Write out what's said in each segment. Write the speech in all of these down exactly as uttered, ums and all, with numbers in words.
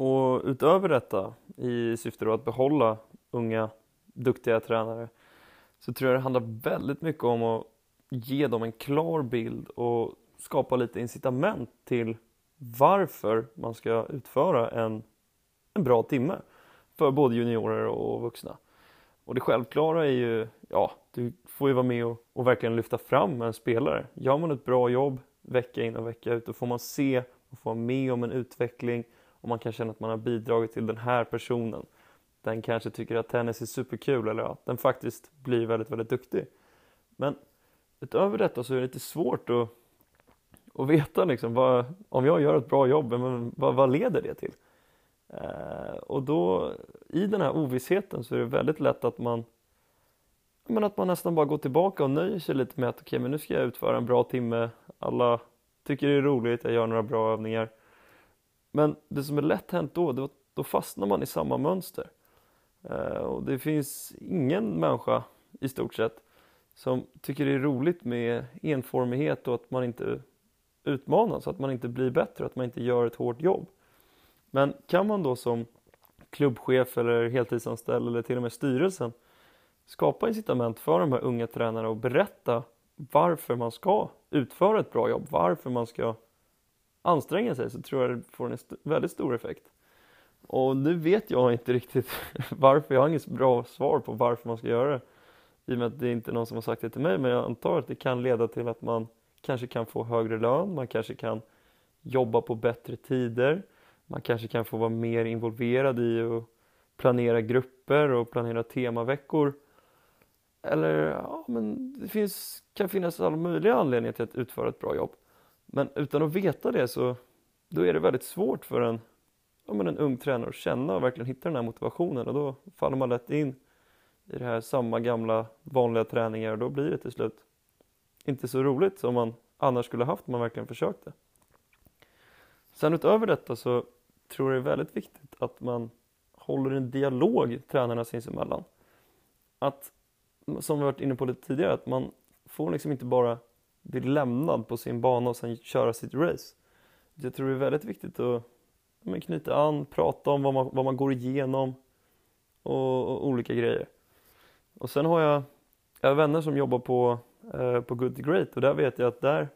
Och utöver detta, i syfte då att behålla unga, duktiga tränare, så tror jag det handlar väldigt mycket om att ge dem en klar bild och skapa lite incitament till varför man ska utföra en, en bra timme för både juniorer och vuxna. Och det självklara är ju, ja, du får ju vara med och, och verkligen lyfta fram en spelare. Gör man ett bra jobb vecka in och vecka ut, då får man se och få vara med om en utveckling, och man kan känna att man har bidragit till den här personen. Den kanske tycker att tennis är superkul, eller att den faktiskt blir väldigt, väldigt duktig. Men utöver detta så är det lite svårt att, att veta liksom, vad, om jag gör ett bra jobb, men vad, vad leder det till? Eh, och då, i den här ovissheten, så är det väldigt lätt att man, men att man nästan bara går tillbaka och nöjer sig lite med att okej, okay, men nu ska jag utföra en bra timme. Alla tycker det är roligt, jag gör några bra övningar. Men det som är lätt hänt då, då, då fastnar man i samma mönster. Eh, och det finns ingen människa i stort sett som tycker det är roligt med enformighet och att man inte utmanas, att man inte blir bättre, att man inte gör ett hårt jobb. Men kan man då som klubbchef eller heltidsanställd eller till och med styrelsen skapa incitament för de här unga tränarna och berätta varför man ska utföra ett bra jobb, varför man ska anstränga sig, så tror jag det får en st- väldigt stor effekt. Och nu vet jag inte riktigt varför, jag har inget bra svar på varför man ska göra det. I och med att det är inte någon som har sagt det till mig, men jag antar att det kan leda till att man kanske kan få högre lön, man kanske kan jobba på bättre tider, man kanske kan få vara mer involverad i att planera grupper och planera temaveckor. Eller ja, men det finns, kan finnas alla möjliga anledningar till att utföra ett bra jobb. Men utan att veta det, så då är det väldigt svårt för en, ja, men en ung tränare att känna och verkligen hitta den här motivationen. Och då faller man lätt in i det här samma gamla vanliga träningar, och då blir det till slut inte så roligt som man annars skulle haft om man verkligen försökte. Sen utöver detta så tror jag det är väldigt viktigt att man håller en dialog tränarna sinsemellan. Att, som vi varit inne på lite tidigare, att man får liksom inte bara bli lämnad på sin bana och sen köra sitt race. Jag tror det är väldigt viktigt att men, knyta an, prata om vad man, vad man går igenom och, och olika grejer. Och sen har jag, jag har vänner som jobbar på, eh, på Good to Great, och där vet jag att där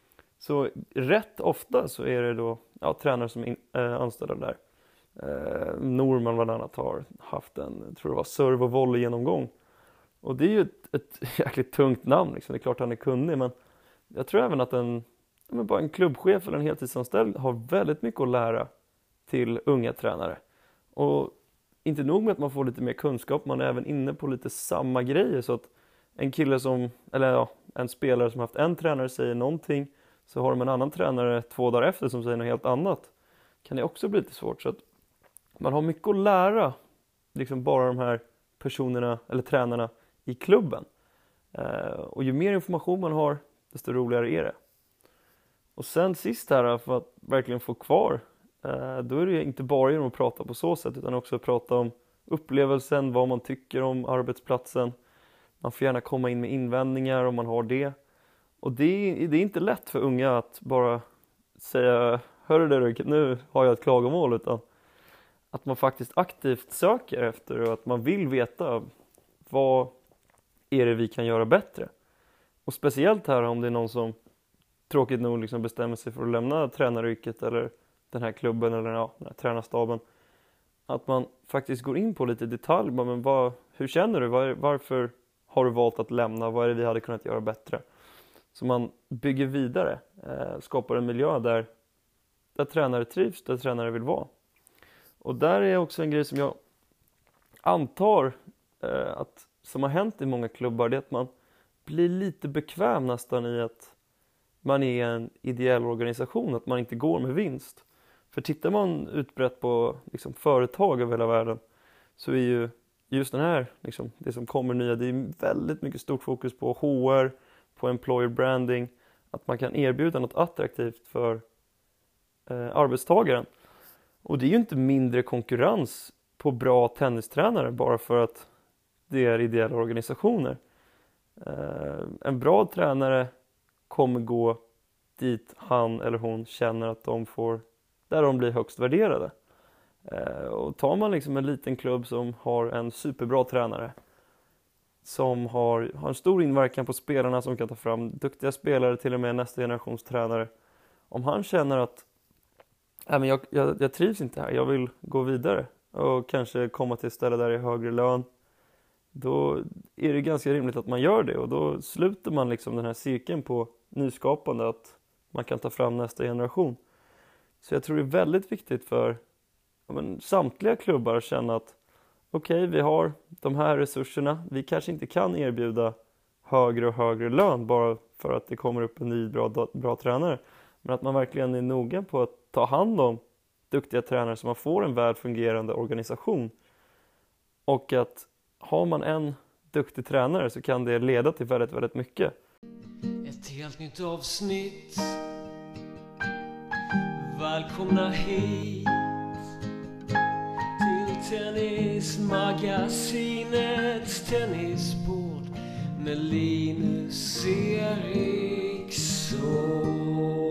så rätt ofta så är det då ja, tränare som är in, äh, anställda där. Eh, Norman bland annat har haft en, jag tror det var serve- och volley-genomgång. Och det är ju ett, ett jäkligt tungt namn liksom. Det är klart han är kunnig, men jag tror även att en, men bara en klubbchef eller en heltidsanställd har väldigt mycket att lära till unga tränare. Och inte nog med att man får lite mer kunskap, man är även inne på lite samma grejer, så att en kille som, eller ja, en spelare som haft en tränare säger någonting, så har de en annan tränare två dagar efter som säger något helt annat. Kan det också bli lite svårt, så att man har mycket att lära liksom bara de här personerna eller tränarna i klubben. Eh, och ju mer information man har, desto roligare är det. Och sen sist här, för att verkligen få kvar, eh, då är det inte bara genom att prata på så sätt, utan också att prata om upplevelsen, vad man tycker om arbetsplatsen. Man får gärna komma in med invändningar om man har det. Och det är, det är inte lätt för unga att bara säga, hörru du, nu har jag ett klagomål, utan att man faktiskt aktivt söker efter och att man vill veta vad är det vi kan göra bättre. Och speciellt här om det är någon som tråkigt nog liksom bestämmer sig för att lämna tränaryrket eller den här klubben eller ja, den här tränarstaben. Att man faktiskt går in på lite detalj. Men vad, hur känner du? Var, varför har du valt att lämna? Vad är det vi hade kunnat göra bättre? Så man bygger vidare. Eh, skapar en miljö där, där tränare trivs, där tränare vill vara. Och där är också en grej som jag antar eh, att som har hänt i många klubbar, det är att man blir lite bekväm nästan i att man är en ideell organisation, att man inte går med vinst. För tittar man utbrett på liksom, företag över hela världen, så är ju just den här, liksom, det som kommer nya, det är väldigt mycket stort fokus på H R, på employer branding, att man kan erbjuda något attraktivt för eh, arbetstagaren. Och det är ju inte mindre konkurrens på bra tennistränare bara för att det är ideella organisationer. Eh, en bra tränare kommer gå dit han eller hon känner att de får, där de blir högst värderade. Och tar man liksom en liten klubb som har en superbra tränare, som har, har en stor inverkan på spelarna, som kan ta fram duktiga spelare, till och med nästa generations tränare. Om han känner att äh, men jag, jag, jag trivs inte här, jag vill gå vidare och kanske komma till ett ställe där det är högre lön, då är det ganska rimligt att man gör det. Och då sluter man liksom den här cirkeln på nyskapande, att man kan ta fram nästa generation. Så jag tror det är väldigt viktigt för ja, men, samtliga klubbar att känna att okej, okay, vi har de här resurserna. Vi kanske inte kan erbjuda högre och högre lön bara för att det kommer upp en ny bra, bra tränare. Men att man verkligen är noga på att ta hand om duktiga tränare så man får en väl fungerande organisation. Och att har man en duktig tränare så kan det leda till väldigt, väldigt mycket. Ett helt nytt avsnitt. Välkomna hit till Tennismagasinets tennisbord med Linus Eriksson.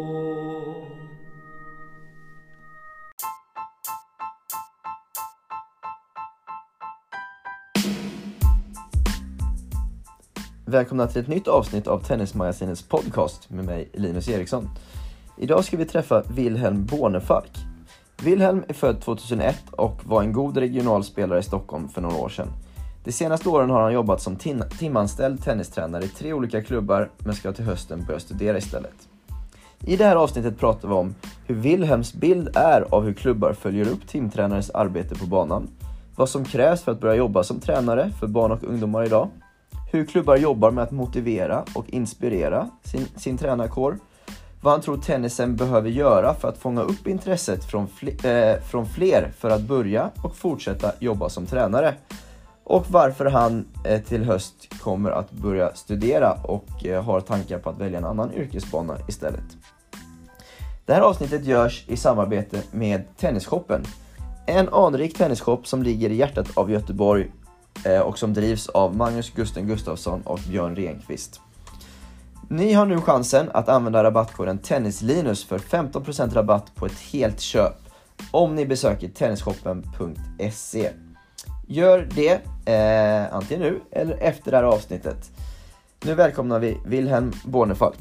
Välkomna till ett nytt avsnitt av Tennismagasinets podcast med mig, Linus Eriksson. Idag ska vi träffa Wilhelm Bornefalk. Wilhelm är född tjugohundraett och var en god regionalspelare i Stockholm för några år sedan. De senaste åren har han jobbat som tim- timanställd tennistränare i tre olika klubbar, men ska till hösten börja studera istället. I det här avsnittet pratar vi om hur Wilhelms bild är av hur klubbar följer upp timtränares arbete på banan, vad som krävs för att börja jobba som tränare för barn och ungdomar idag, hur klubbar jobbar med att motivera och inspirera sin, sin tränarkår, vad han tror tennisen behöver göra för att fånga upp intresset från, fl- eh, från fler för att börja och fortsätta jobba som tränare, och varför han eh, till höst kommer att börja studera och eh, har tankar på att välja en annan yrkesbana istället. Det här avsnittet görs i samarbete med Tennisshoppen, en anrik tennisshop som ligger i hjärtat av Göteborg och som drivs av Magnus Gusten Gustafsson och Björn Renqvist. Ni har nu chansen att använda rabattkoden TennisLinus för femton procent rabatt på ett helt köp om ni besöker tennisshoppen punkt se. Gör det eh, antingen nu eller efter det här avsnittet. Nu välkomnar vi Wilhelm Bornefalk.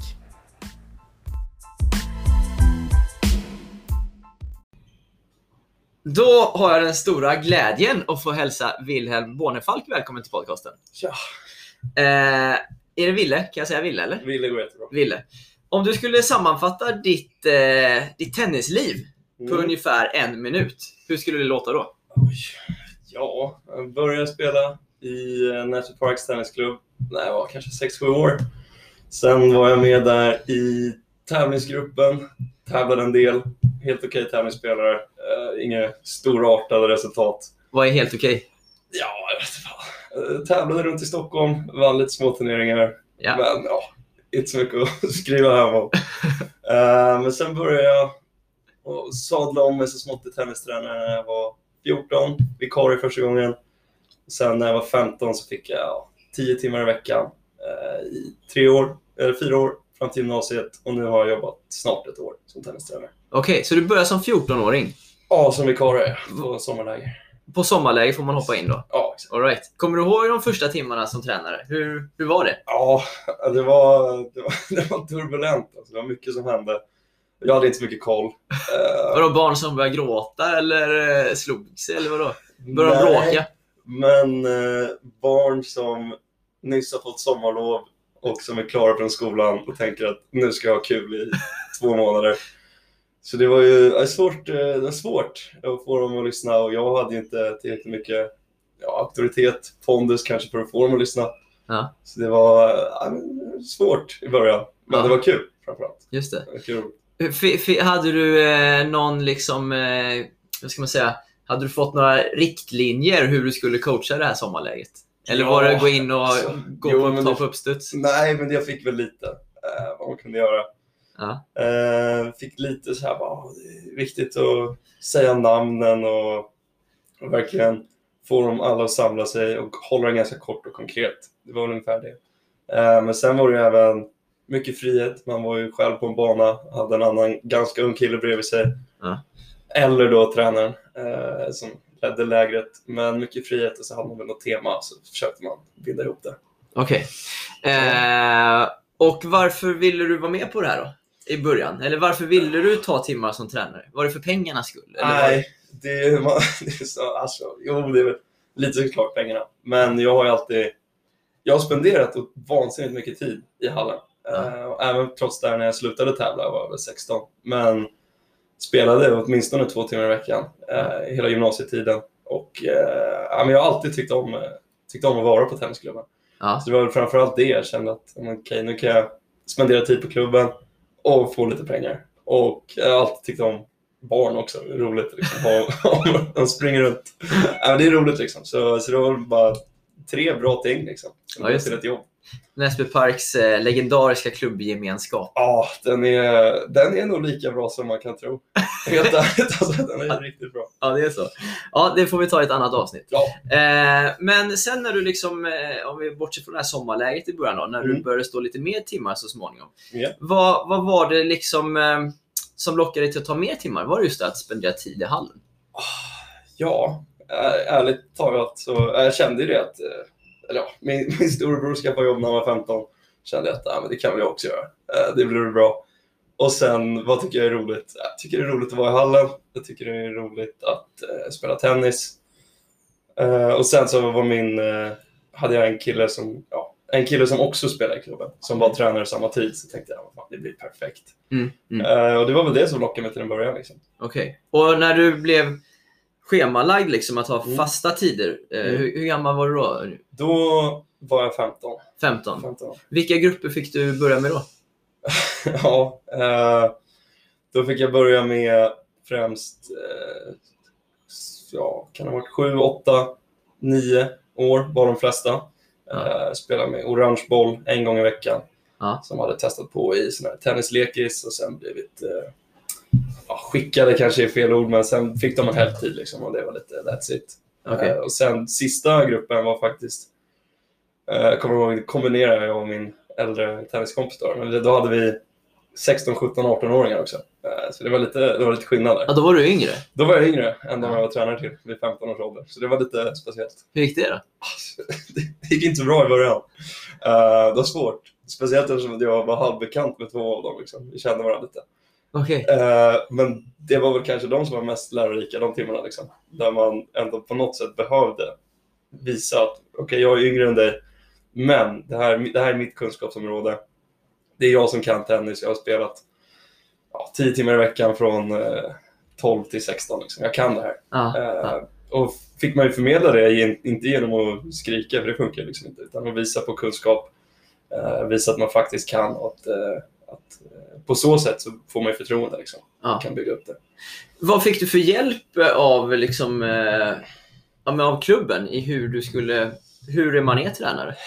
Då har jag den stora glädjen att få hälsa Wilhelm Bornefalk välkommen till podcasten. Ja. Eh, är det Ville? Kan jag säga Ville eller? Ville går jättebra. Ville. Om du skulle sammanfatta ditt, eh, ditt tennisliv mm. på ungefär en minut, hur skulle det låta då? Oj. Ja, jag började spela i Nashville Parks tennisklubb när jag var kanske sex sju år. Sen var jag med där i tävlingsgruppen, tävlade en del, helt okej okay tävlingsspelare, uh, inga storartade resultat. Vad är helt okej? Okay? Ja, jag vet inte fan. Uh, tävlade runt i Stockholm, vann lite små turneringar, ja. Men ja, inte så mycket att skriva hem om. uh, men sen började jag och sadla om mig så smått till tennistränare när jag var fjorton, vikarie första gången. Sen när jag var femton så fick jag ja, tio timmar i veckan uh, i tre år, eller fyra år. Fram till gymnasiet, och nu har jag jobbat snart ett år som tennistränare. Okej, okay, så du börjar som fjorton-åring? Ja, som vikarie på sommarläger. På sommarläger får man hoppa in då? Ja, exakt. All right. Kommer du ihåg de första timmarna som tränare? Hur, hur var det? Ja, det var, det var, det var turbulent. Alltså, det var mycket som hände. Jag hade inte så mycket koll. Var det barn som började gråta eller slog sig eller vadå? Började de bråka? Men eh, barn som nyss har fått sommarlov och som är klara från skolan och tänker att nu ska jag ha kul i två månader. Så det var ju svårt, det var svårt att få dem att lyssna, och jag hade inte tillräckligt mycket ja, auktoritet, pondus kanske för att få dem att lyssna. Ja. Så det var ja, svårt i början, men ja. Det var kul framförallt. Just det. Det var kul. F- f- hade du eh, någon liksom, eh, vad ska man säga, hade du fått några riktlinjer hur du skulle coacha det här sommarläget? Eller ja, var det gå in och alltså, gå jo, på, ta på uppstuds? Nej, men jag fick väl lite eh, vad man kunde göra. Ja. Eh, fick lite så här, bara, det är viktigt att säga namnen och, och verkligen få dem alla att samla sig och hålla den ganska kort och konkret. Det var ungefär det. Eh, men sen var det ju även mycket frihet. Man var ju själv på en bana, hade en annan ganska ung kille bredvid sig. Ja. Eller då tränaren. eh, som ledde lägret. Men mycket frihet och så hade man väl något tema så försökte man binda ihop det. Okej. Okay. Eh, och varför ville du vara med på det här då? I början? Eller varför ville du ta timmar som tränare? Var det för pengarnas skull? Eller Nej, det är, man, det är så, alltså, jo, det är väl lite såklart pengarna. Men jag har ju alltid, jag har spenderat vansinnigt mycket tid i hallen. Ja. Uh, även trots där när jag slutade tävla var jag väl sexton. Men spelade åtminstone två timmar i veckan uh, hela gymnasietiden. Och uh, men jag har alltid tyckt om, uh, tyckt om att vara på tennisklubben. Ja. Så det var väl framförallt det jag kände att okej, okay, nu kan jag spendera tid på klubben och få lite pengar. Och jag har alltid tyckt om barn också. Det är roligt liksom. De springer runt. Ja, det är roligt liksom. Så, så det var bara tre bra ting liksom. Ja, just det. Till ett jobb. Näsby Parks eh, legendariska klubbgemenskap. Ja, den är, den är nog lika bra som man kan tro. Helt ärligt, alltså, den är riktigt bra. Ja, det är så. Ja, det får vi ta i ett annat avsnitt. Ja. Eh, men sen när du liksom, eh, om vi bortser från det här sommarläget i början då, när mm. du började stå lite mer timmar så småningom. Yeah. Vad, vad var det liksom eh, som lockade dig till att ta mer timmar? Var det just det att spendera tid i hallen? Ja, ärligt talat så jag kände ju det att eller ja, min, min storebror skaffade jobb när han var femton. Kände jag att ja, men det kan väl jag också göra. Det blir bra. Och sen, vad tycker jag är roligt? Jag tycker det är roligt att vara i hallen. Jag tycker det är roligt att uh, spela tennis. Uh, och sen så var min, uh, hade jag en kille som ja, en kille som också spelade i klubben. Som var tränare samma tid. Så tänkte jag, fan, det blir perfekt. Mm, mm. Uh, och det var väl det som lockade mig till en början. Liksom. Okej. Okay. Och när du blev schemalagd liksom, att ha mm. fasta tider. Uh, mm. hur, hur gammal var du då? Då var jag femton. femton. femton. Vilka grupper fick du börja med då? Ja, eh, då fick jag börja med främst eh, ja, kan det ha varit sju, åtta, nio år var de flesta. Ja. Eh, spelade med orange boll en gång i veckan. Ja. Som hade testat på i sån här tennislekis och sen blivit eh, ja, skickade kanske är fel ord, men sen fick de en heltid liksom och det var lite that's it. Okay. Eh, och sen sista gruppen var faktiskt eh, kommer jag ihåg, kombinerade jag och min äldre tenniskompis då. Men då hade vi sexton, sjutton, arton-åringar också. Så det var lite, det var lite skillnad där. Ja, då var du yngre? Då var jag yngre än de jag var tränare till vid femton års ålder. Så det var lite speciellt. Hur gick det då? Det gick inte så bra i början. Uh, det var svårt. Speciellt eftersom jag var halvbekant med två av dem. Liksom. Vi kände varandra lite. Okay. Uh, men det var väl kanske de som var mest lärorika de timmarna. Liksom. Där man ändå på något sätt behövde visa att okej, okay, jag är yngre än dig. Men det här, det här är mitt kunskapsområde. Det är jag som kan tennis. Jag har spelat ja, tio timmar i veckan från eh, tolv till sexton. Liksom. Jag kan det här. Ah, eh, ah. Och fick man ju förmedla det, inte genom att skrika, för det funkar liksom inte. Utan att visa på kunskap. Eh, visa att man faktiskt kan. Och att, eh, att, eh, på så sätt så får man ju förtroende. Liksom. Ah. Man kan bygga upp det. Vad fick du för hjälp av, liksom, eh, av klubben i hur du skulle... Hur är man är tränare?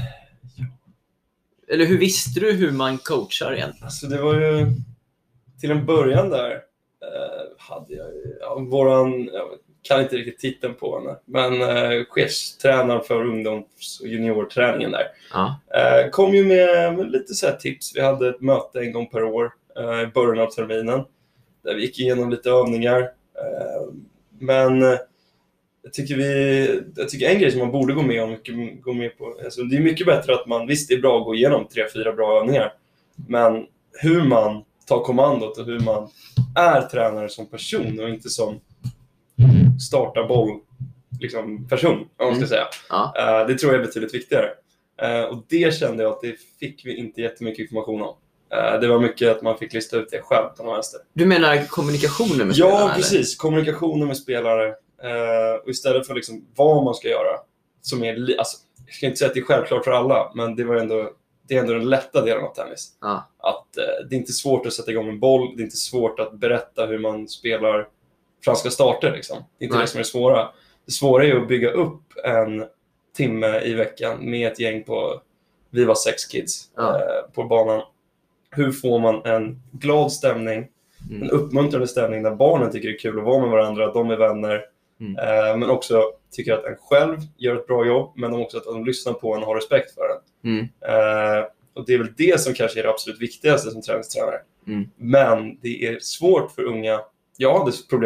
Eller hur visste du hur man coachar egentligen? Alltså det var ju till en början där eh, hade jag ja, våran, jag kan inte riktigt titeln på henne, men eh, chefstränaren för ungdoms- och juniorträningen där. Ja. Eh, kom ju med, med lite så här tips. Vi hade ett möte en gång per år eh, i början av terminen där vi gick igenom lite övningar. Eh, men eh, Jag tycker, vi, jag tycker en grej som man borde gå med, om, gå med på, alltså det är mycket bättre att man, visst det är bra att gå igenom tre, fyra bra övningar, men hur man tar kommandot och hur man är tränare som person och inte som startar boll liksom person, om man ska säga. Ja. Uh, det tror jag är betydligt viktigare. Uh, och det kände jag att det fick vi inte jättemycket information om. Uh, det var mycket att man fick lista ut det själv på någon vänster. Du menar kommunikationen med spelarna? Ja, precis. Eller? Kommunikationen med spelare. Uh, och istället för liksom vad man ska göra, som är, alltså, jag ska inte säga att det är självklart för alla, men det var ändå, det är ändå den lätta delen av tennis. Ja. Att uh, det är inte svårt att sätta igång en boll, det är inte svårt att berätta hur man spelar franska starter liksom. Det är inte Nej. det som är det svåra. Det svåra är att bygga upp en timme i veckan med ett gäng på, vi var sex kids ja. uh, på banan. Hur får man en glad stämning, mm. en uppmuntrande stämning där barnen tycker det är kul att vara med varandra, att de är vänner. Mm. Eh, men också tycker att en själv gör ett bra jobb, men också att de lyssnar på en och har respekt för en. Mm. Eh, och det är väl det som kanske är det absolut viktigaste som träningstränare. Mm. Men det är svårt för unga. Jag hade problem med det.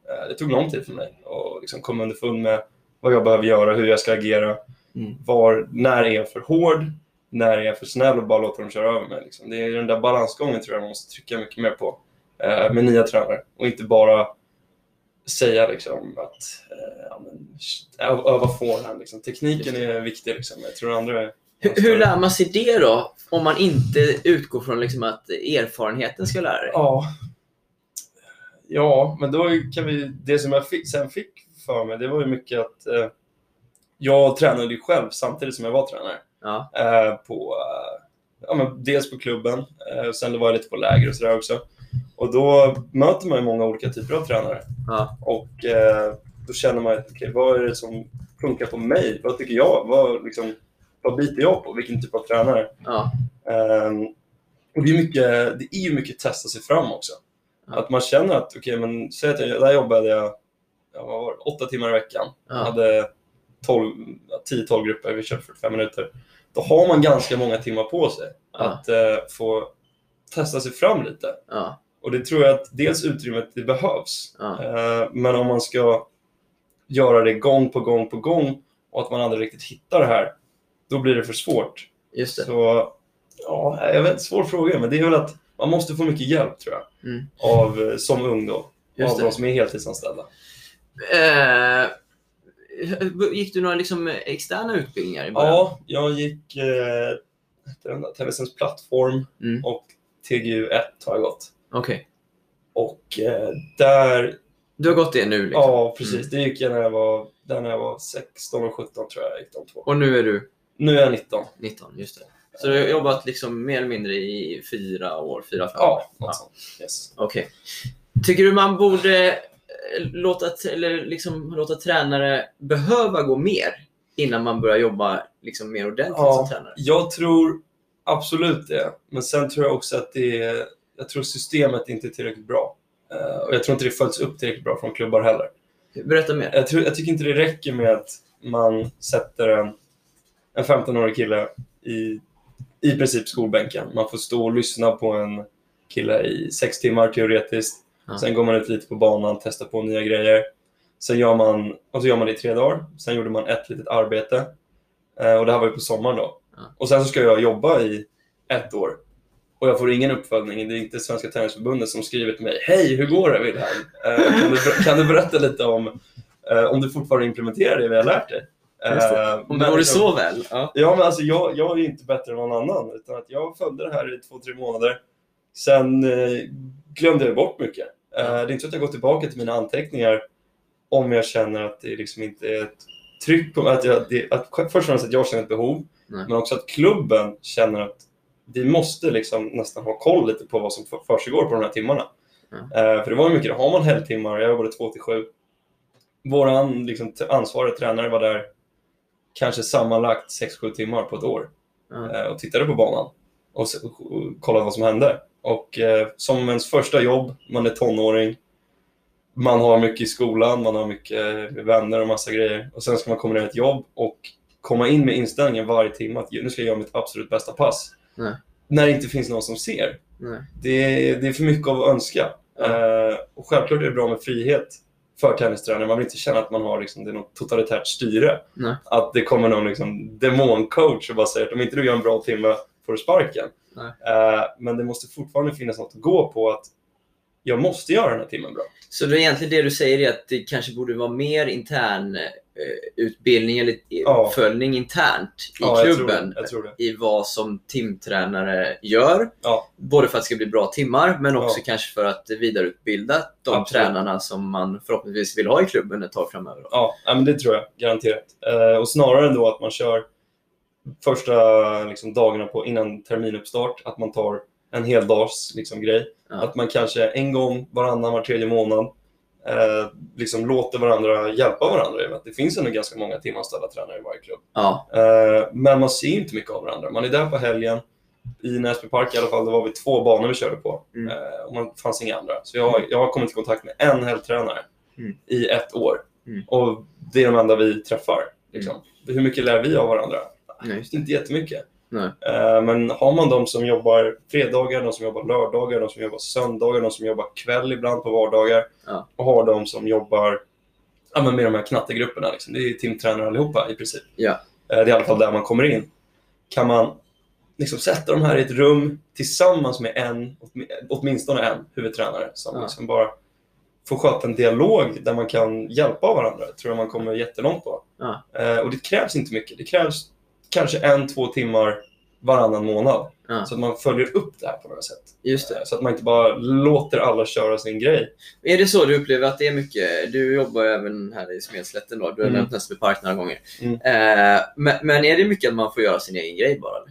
Eh, det tog lång tid för mig att liksom komma underfund med vad jag behöver göra, hur jag ska agera. Mm. Var, när är jag för hård? När är jag för snäll och bara låter dem köra över mig? Liksom. Det är den där balansgången tror jag man måste trycka mycket mer på eh, med nya tränare. Och inte bara säga liksom, att eh, ja, men, öva forehand. Liksom. Tekniken är viktig. Liksom. Jag tror andra är... Hur, hur lär man sig det då? Om man inte utgår från liksom att erfarenheten ska lära dig? Ja, ja men då kan vi... Det som jag fick, sen fick för mig, det var ju mycket att eh, jag tränade ju själv samtidigt som jag var tränare. Ja. Eh, på, eh, ja, men dels på klubben, eh, och sen var jag lite på läger och sådär också. Och då möter man ju många olika typer av tränare. Ja. Och eh, då känner man att okay, vad är det som funkar på mig? Vad tycker jag? Vad, liksom, vad biter jag på? Vilken typ av tränare? Ja. Eh, och det är, mycket, det är ju mycket testa sig fram också. Ja. Att man känner att, okej, okay, men säg att jag, där jobbade jag ja, vad var det, åtta timmar i veckan. Ja. Jag hade tio tolv grupper, vi körde fyrtiofem minuter. Då har man ganska många timmar på sig Ja. att eh, få testa sig fram lite. Ja. Och det tror jag att dels utrymmet det behövs. Ja. Eh, men om man ska göra det gång på gång på gång och att man aldrig riktigt hittar det här, då blir det för svårt. Just det. Så ja, jag vet, svår fråga, men det är väl att man måste få mycket hjälp tror jag. Mm. Av, som ung då. Just av det. de som är heltidsanställda. Eh, gick du några liksom externa utbildningar i början? Ja, jag gick eh, Telesens plattform Mm. och T G U ett har jag gått. Okej. Okay. Och eh, där... Du har gått det nu liksom? Ja, precis. Det gick jag när jag var, där när jag var sexton och sjutton tror jag jag gick de två. Och nu är du? Nu är jag nitton. nitton, just det. Så du har jobbat liksom mer eller mindre i fyra år, fyra, fem år? Ja, något Ja. sånt. Yes. Okej. Okay. Tycker du man borde eh, låta, eller liksom, låta tränare behöva gå mer innan man börjar jobba liksom mer ordentligt Ja, som tränare? jag tror absolut det. Men sen tror jag också att det är, jag tror systemet inte är tillräckligt bra. Uh, och jag tror inte det följs upp tillräckligt bra från klubbar heller. Berätta mer. Jag, tror, jag tycker inte det räcker med att man sätter en, en femton-årig kille i, i princip skolbänken. Man får stå och lyssna på en kille i sex timmar teoretiskt. Ja. Sen går man ut lite på banan, testar på nya grejer. Sen gör man, och så gör man det i tre dagar. Sen gjorde man ett litet arbete. Uh, och det här var ju på sommaren då. Ja. Och sen så ska jag jobba i ett år. Och jag får ingen uppföljning. Det är inte Svenska Tennisförbundet som skriver till mig: hej, hur går det, Wilhelm? Uh, kan, du, kan du berätta lite om uh, om du fortfarande implementerar det vi har lärt dig? Uh, Om det vore liksom, så väl. Ja. Ja, men alltså jag, jag är inte bättre än någon annan. Utan att jag följde det här i två, tre månader. Sen uh, glömde jag bort mycket. Uh, det är inte så att jag går tillbaka till mina anteckningar om jag känner att det liksom inte är ett tryck på att, jag, det, att först och främst att jag känner ett behov. Nej. Men också att klubben känner att vi måste liksom nästan ha koll lite på vad som för, försiggår på de här timmarna. Mm. Uh, för det var ju mycket, har man helgtimmar, jag jobbade två till sju. Våran liksom, t- ansvariga tränare var där kanske sammanlagt sex sju timmar på ett år. Mm. Uh, och tittade på banan och, s- och, och kollade vad som hände. Och uh, som ens första jobb, man är tonåring. Man har mycket i skolan, man har mycket vänner och massa grejer. Och sen ska man kombinera ett jobb och komma in med inställningen varje timme att nu ska jag göra mitt absolut bästa pass. Nej. När det inte finns någon som ser. Nej. Det är, det är för mycket av att önska. Ja. Uh, och självklart är det bra med frihet för tennistränare. Man vill inte känna att man har liksom, det är något totalitärt styre. Nej. Att det kommer någon liksom, demoncoach och bara säger att om inte du gör en bra timme får du sparken. Nej. Uh, men det måste fortfarande finnas något att gå på att jag måste göra den här timmen bra. Så det är egentligen det du säger är att det kanske borde vara mer intern eh, utbildning eller Ja. uppföljning internt i Ja, jag klubben tror det. Jag tror det. i vad som timtränare gör. Ja. Både för att det ska bli bra timmar men också Ja. kanske för att vidareutbilda de Absolut. tränarna som man förhoppningsvis vill ha i klubben ett tag framöver. Ja, ja, men det tror jag garanterat. Uh, och snarare ändå att man kör första liksom, dagarna på, innan terminuppstart, att man tar en hel dags liksom, grej. Ja. Att man kanske en gång varannan, var tredje månad eh, liksom låter varandra hjälpa varandra. Det finns ändå ganska många timanställda tränare i varje klubb. Ja. Eh, men man ser inte mycket av varandra. Man är där på helgen. I Näsby Park i alla fall, det var vi två banor vi körde på. Mm. Eh, och man fanns inga andra. Så jag, jag har kommit i kontakt med en helgtränare Mm. i ett år. Mm. Och det är de enda vi träffar. Liksom. Hur mycket lär vi av varandra? Ja, just det. Inte jättemycket. Nej. Eh, men har man de som jobbar fredagar, de som jobbar lördagar, de som jobbar söndagar, de som jobbar kväll ibland på vardagar, Ja. och har de som jobbar ja, men med de här knattegrupperna. Liksom. Det är ju timtränare allihopa i princip. Ja. Eh, det är i alla fall där man kommer in. Kan man liksom sätta de här i ett rum tillsammans med en, åtminstone en huvudtränare som Ja. liksom bara får sköta en dialog där man kan hjälpa varandra, tror jag man kommer jättelångt på. Ja. Eh, och det krävs inte mycket. Det krävs kanske en, två timmar varannan månad. Ja. Så att man följer upp det här på något sätt. Just det. Eh, så att man inte bara låter alla köra sin grej. Är det så du upplever att det är mycket? Du jobbar ju även här i Smedslätten då. Du har Mm. nämnt Näsby Park några gånger. Mm. Eh, men, men är det mycket att man får göra sin egen grej bara? Eller?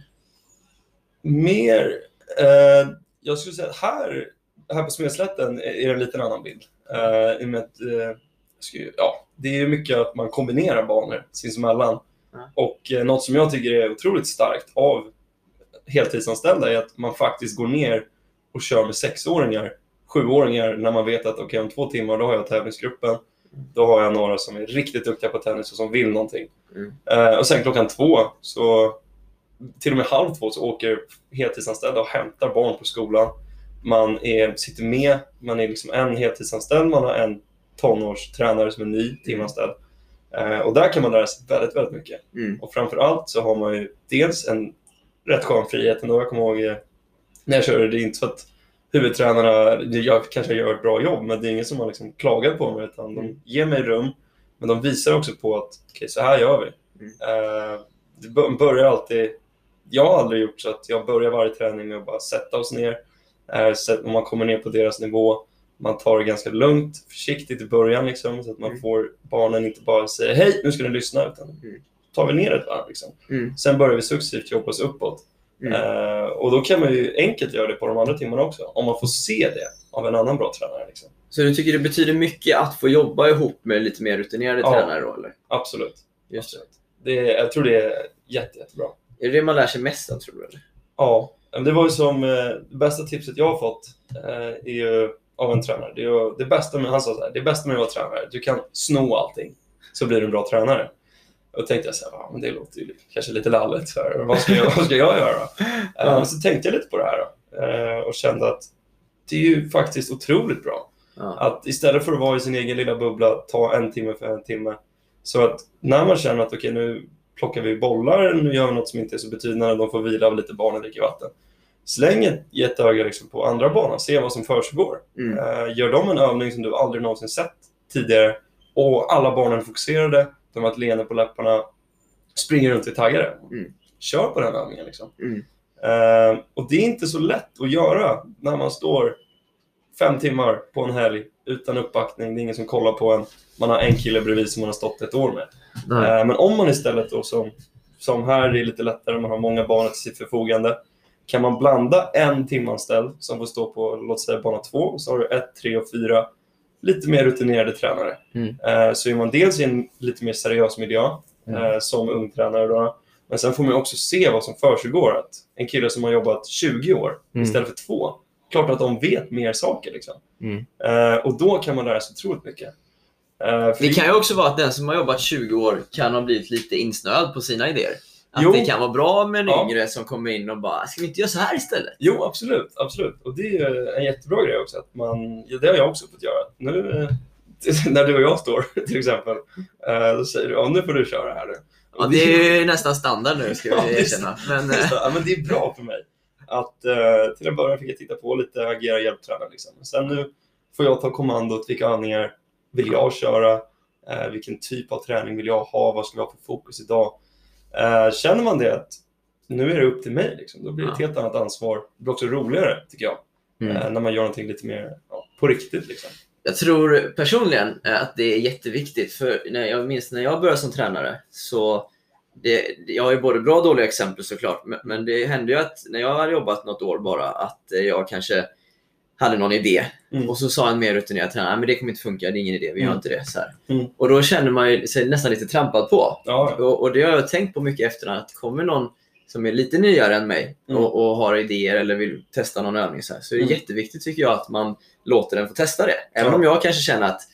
Mer, eh, jag skulle säga att här, här på Smedslätten är det en liten annan bild. Eh, i och med att, eh, jag skulle, ja, det är mycket att man kombinerar banor sinsemellan. Ja. Och eh, något som jag tycker är otroligt starkt av heltidsanställda är att man faktiskt går ner och kör med sexåringar, sjuåringar, när man vet att okej, om två timmar då har jag tävlingsgruppen. Då har jag några som är riktigt duktiga på tennis och som vill någonting. Mm. Eh, och sen klockan två så till och med halv två så åker heltidsanställda och hämtar barn på skolan. Man är, sitter med, man är liksom en heltidsanställd, man har en tonårstränare som är ny timanställd. Eh, och där kan man lära sig väldigt, väldigt mycket. Mm. Och framförallt så har man ju dels en rätt skön frihet ändå. Jag kommer ihåg eh, när jag körde, det är inte så att huvudtränarna jag kanske gör ett bra jobb, men det är ingen som har liksom klagat på mig, utan de ger mig rum, men de visar också på att okej, så här gör vi. Mm. Eh, det börjar alltid, jag har aldrig gjort så att jag börjar varje träning med att bara sätta oss ner. Eh, så om man kommer ner på deras nivå, man tar det ganska lugnt, försiktigt i början liksom, så att man Mm. får barnen inte bara säga hej, nu ska ni lyssna, utan Mm. tar vi ner ett varv liksom. Mm. Sen börjar vi successivt jobba oss uppåt. Mm. Eh, och då kan man ju enkelt göra det på de andra timmarna också, om man får se det av en annan bra tränare liksom. Så du tycker det betyder mycket att få jobba ihop med lite mer rutinerade Ja. tränare då, eller? Absolut. Just det. Absolut. Det är, jag tror det är jätte, jättebra. Är det det man lär sig mest av, tror du? Eller? Ja, det var ju som eh, det bästa tipset jag har fått eh, är ju av en tränare. Det, är ju, det bästa med, han sa så här, det bästa med att vara tränare, du kan sno allting så blir du en bra tränare. Och då tänkte jag så här, ja, men det låter ju kanske lite lalligt. Så här. Vad, ska jag, vad ska jag göra? Ja. Eh, men så tänkte jag lite på det här då, eh, och kände att det är ju faktiskt otroligt bra. Ja. Att istället för att vara i sin egen lilla bubbla, ta en timme för en timme. Så att när man känner att okej, nu plockar vi bollar, nu gör vi något som inte är så betydande, de får vila av lite, barnen dricker vatten. Släng ett, ett öga liksom på andra banor, se vad som försiggår. Mm. Uh, gör de en övning som du aldrig någonsin sett tidigare och alla barnen är fokuserade, de har ett leende på läpparna, springer runt i taggare. Mm. Kör på den övningen liksom. Mm. Uh, och det är inte så lätt att göra när man står fem timmar på en helg utan uppbackning. Det är ingen som kollar på en. Man har en kille bredvid som man har stått ett år med. Nej. Uh, men om man istället då som, som här, det är lite lättare, man har många barn till sitt förfogande. Kan man blanda en timanställd som får stå på, låt säga, bana två, så har du ett, tre och fyra lite mer rutinerade tränare. Mm. Uh, så är man dels i en lite mer seriös miljö Mm. uh, som ung tränare då. Men sen får man också se vad som försiggår. Att en kille som har jobbat tjugo år Mm. istället för två, klart att de vet mer saker liksom. Mm. Uh, och då kan man lära sig otroligt mycket. Uh, för Det kan ju också vara att den som har jobbat tjugo år kan ha blivit lite insnöad på sina idéer. Att Jo. det kan vara bra med en Ja. yngre som kommer in och bara, ska vi inte göra så här istället? Jo, absolut, absolut. Och det är ju en jättebra grej också. Att man, ja, det har jag också fått göra. Nu, eh, när du och jag står till exempel, eh, då säger du, ja, nu får du köra här nu. Ja, Och det är ju nästan standard nu, ska Ja, vi det är erkänna. Men, eh, ja, men det är bra för mig. Att eh, till en början fick jag titta på lite, agera hjälptränare liksom. Men sen nu får jag ta kommandot, vilka övningar vill jag köra, eh, vilken typ av träning vill jag ha, vad ska vi ha för fokus idag. Eh, känner man det att nu är det upp till mig liksom, då blir det ett Ja. helt annat ansvar. Det blir också roligare, tycker jag, Mm. eh, när man gör någonting lite mer, ja, på riktigt liksom. Jag tror personligen att det är jätteviktigt, för när jag minns när jag började som tränare, så det, jag har ju både bra och dåliga exempel såklart, men, men det hände ju att när jag hade jobbat något år bara, att jag kanske hade någon idé Mm. och så sa en mer rutinerad tränare, men det kommer inte funka, det är ingen idé, vi gör Mm. inte det så här. Mm. Och då känner man ju sig nästan lite trampad på. Ja, Och, och det har jag tänkt på mycket efter, att kommer någon som är lite nyare än mig Mm. och, och har idéer eller vill testa någon övning så här, så är det Mm. jätteviktigt tycker jag att man låter den få testa det. Även Ja. om jag kanske känner att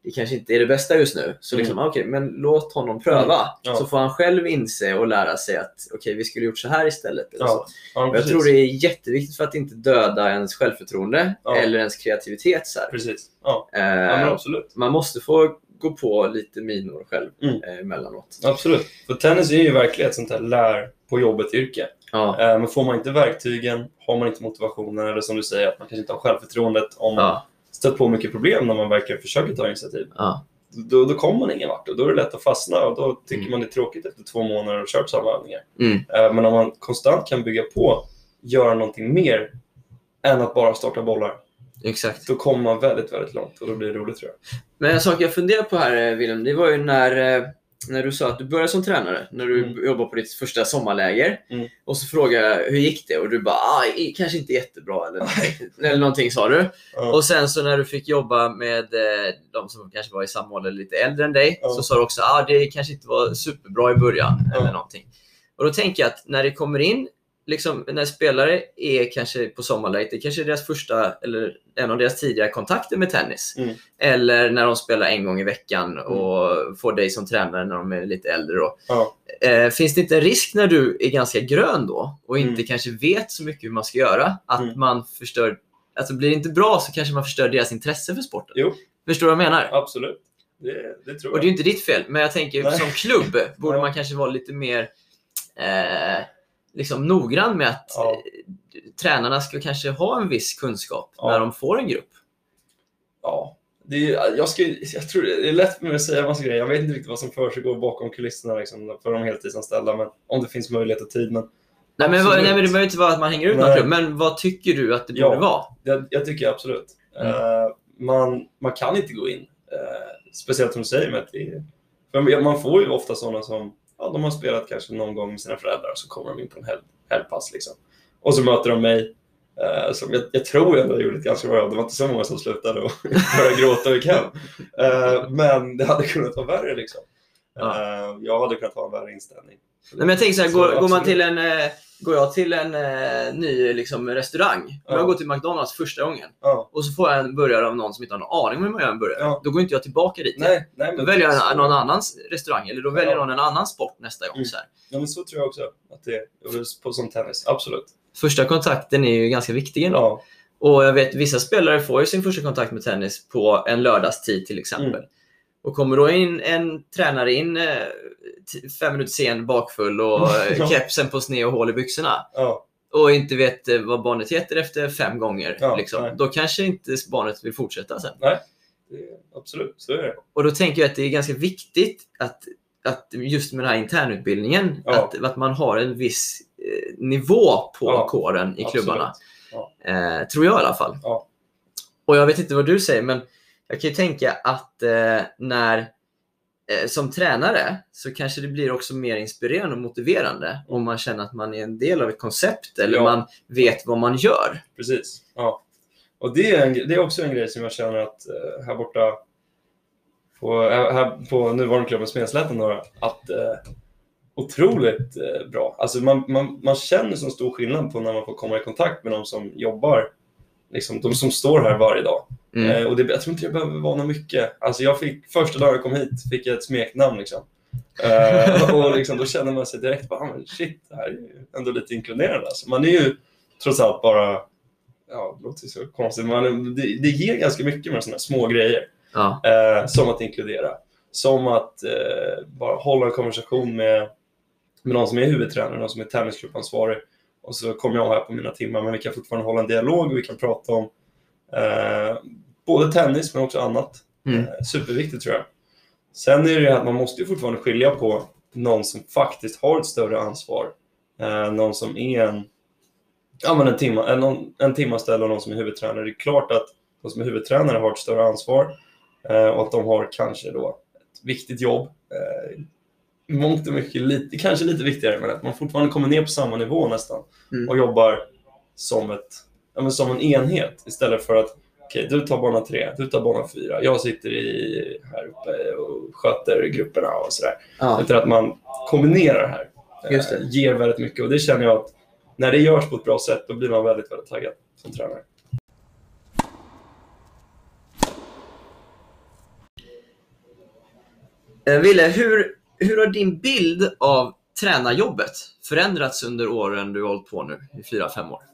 det kanske inte är det bästa just nu. Så liksom, Mm. okej, okay, men låt honom pröva. Mm. Ja. Så får han själv inse och lära sig att okej, okay, vi skulle gjort så här istället. Eller Ja. så. Ja, Jag precis. tror det är jätteviktigt för att inte döda ens självförtroende Ja. eller ens kreativitet. Så här. Precis. Ja, Eh, ja men absolut. man måste få gå på lite minor själv Mm. eh, emellanåt. Absolut. För tennis är ju verkligen ett sånt här lär på jobbet-yrke. Ja. Eh, men får man inte verktygen, har man inte motivationen, eller som du säger, att man kanske inte har självförtroendet om man Ja. stött på mycket problem när man verkligen försöker ta initiativ. Ja. Då, då kommer man ingen vart och då är det lätt att fastna och då tycker Mm. man det är tråkigt efter två månader och kört samma övningar. Mm. Eh, men om man konstant kan bygga på, göra någonting mer än att bara starta bollar, Exakt. då kommer man väldigt, väldigt långt och då blir det roligt, tror jag. Men en sak jag funderar på här, eh, Willem, det var ju när, eh, när du sa att du började som tränare, när du Mm. jobbade på ditt första sommarläger. Mm. Och så frågade jag, hur gick det? Och du bara, ah, i- kanske inte jättebra eller, eller någonting sa du. Ja. Och sen så när du fick jobba med eh, de som kanske var i samma ålder, lite äldre än dig, Ja. så sa du också, ah, det kanske inte var superbra i början Ja. eller någonting. Och då tänker jag att när det kommer in, liksom, när spelare är kanske på sommarläget, det kanske är deras första eller en av deras tidigare kontakter med tennis. Mm. Eller när de spelar en gång i veckan och får dig som tränare när de är lite äldre. Då. Ja. Eh, finns det inte en risk när du är ganska grön då och inte Mm. kanske vet så mycket hur man ska göra, att Mm. man förstör, alltså blir det inte bra så kanske man förstör deras intresse för sporten? Jo, Förstår du vad jag menar? absolut. Det, det tror Och jag. det är ju inte ditt fel, men jag tänker Nej. som klubb borde Ja. man kanske vara lite mer eh, liksom noggrann med att Ja. eh, tränarna ska kanske ha en viss kunskap Ja. när de får en grupp. Ja, det är, jag, ska, jag tror det är lätt för mig att säga en massa grejer. Jag vet inte riktigt vad som försiggår bakom kulisserna liksom, för de heltidsanställda, men om det finns möjlighet och tid. Men Nej men, vad, absolut. nej men det behöver inte vara att man hänger ut någon Nej. klubb, men vad tycker du att det Ja. borde vara? det, jag tycker absolut. Mm. Eh, man, man kan inte gå in, uh, speciellt som du säger, med att vi, för man får ju ofta sådana som ja, de har spelat kanske någon gång med sina föräldrar, så kommer de in på en helg, helgpass. Liksom. Och så möter de mig. Uh, som jag, jag tror jag ändå gjorde ett ganska bra jobb. Det var inte så många som slutade och började gråta och gick hem. Uh, men det hade kunnat vara värre. Liksom. Uh, Ja. Jag hade kunnat ha en värre inställning. Nej, men jag tänker så här, Så går, går, man absolut. till en, eh, går jag till en eh, ny liksom, restaurang, Ja. jag går till McDonalds första gången Ja. och så får jag en burgare av någon som inte har någon aning om hur man gör en burgare, Ja. då går inte jag tillbaka dit. Nej, nej, Då men väljer jag så- en, någon annan restaurang eller då väljer Ja. någon en annan sport nästa gång. Mm. Så här. Ja, men så tror jag också att det är på som tennis. Absolut. Första kontakten är ju ganska viktig ändå. Ja. Och jag vet vissa spelare får ju sin första kontakt med tennis på en lördagstid till exempel. Mm. Och kommer då in en tränare in eh, t- fem minuter sen bakfull och eh, Ja. kepsen på sned och hål i byxorna Ja. och inte vet eh, vad barnet heter efter fem gånger, Ja, liksom, nej. då kanske inte barnet vill fortsätta sen. Nej, det är, absolut. Så är det. Och då tänker jag att det är ganska viktigt att, att just med den här internutbildningen, Ja. att, att man har en viss eh, nivå på Ja, kåren i absolut. klubbarna. Ja. Eh, tror jag i alla fall. Ja. Och jag vet inte vad du säger, men jag kan ju tänka att eh, när eh, som tränare så kanske det blir också mer inspirerande och motiverande om man känner att man är en del av ett koncept eller Ja. man vet vad man gör. Precis. Ja. Och det är, en, det är också en grej som jag känner att eh, här borta på, här på nuvarande klubben Smedslätten då, att eh, otroligt eh, bra. Alltså man, man, man känner så stor skillnad på när man får komma i kontakt med de som jobbar, liksom de som står här varje dag. Mm. Eh, och det, jag tror inte det behöver vara något mycket. Alltså jag fick, första dagen jag kom hit fick jag ett smeknamn liksom. Eh, och liksom, då känner man sig direkt bara, ah, men shit, det här är ju ändå lite inkluderande. Alltså, man är ju trots allt bara, ja, det låter så konstigt, men det, det ger ganska mycket med sådana små grejer. Ja. Eh, som att inkludera. Som att eh, bara hålla en konversation med, med någon som är huvudtränare, någon som är tennisgruppansvarig. Och så kommer jag här på mina timmar, men vi kan fortfarande hålla en dialog och vi kan prata om eh, både tennis men också annat. Mm. Eh, superviktigt tror jag. Sen är det ju att man måste ju fortfarande skilja på någon som faktiskt har ett större ansvar. Eh, någon som är en, ja, men en, timma, en, någon, en timmaställ och någon som är huvudtränare. Det är klart att de som är huvudtränare har ett större ansvar eh, och att de har kanske då ett viktigt jobb. Eh, mångt och mycket, lite, kanske lite viktigare, men att man fortfarande kommer ner på samma nivå nästan Mm. och jobbar som, ett, ja, men som en enhet istället för att okej, du tar bana tre, du tar bana fyra, jag sitter i här uppe och sköter grupperna och sådär. Ja. Utan att man kombinerar det här. Just det. Eh, ger väldigt mycket och det känner jag att när det görs på ett bra sätt då blir man väldigt, väldigt taggad som tränare. Eh, Ville, hur, hur har din bild av tränarjobbet förändrats under åren du har hållit på nu i fyra, fem år?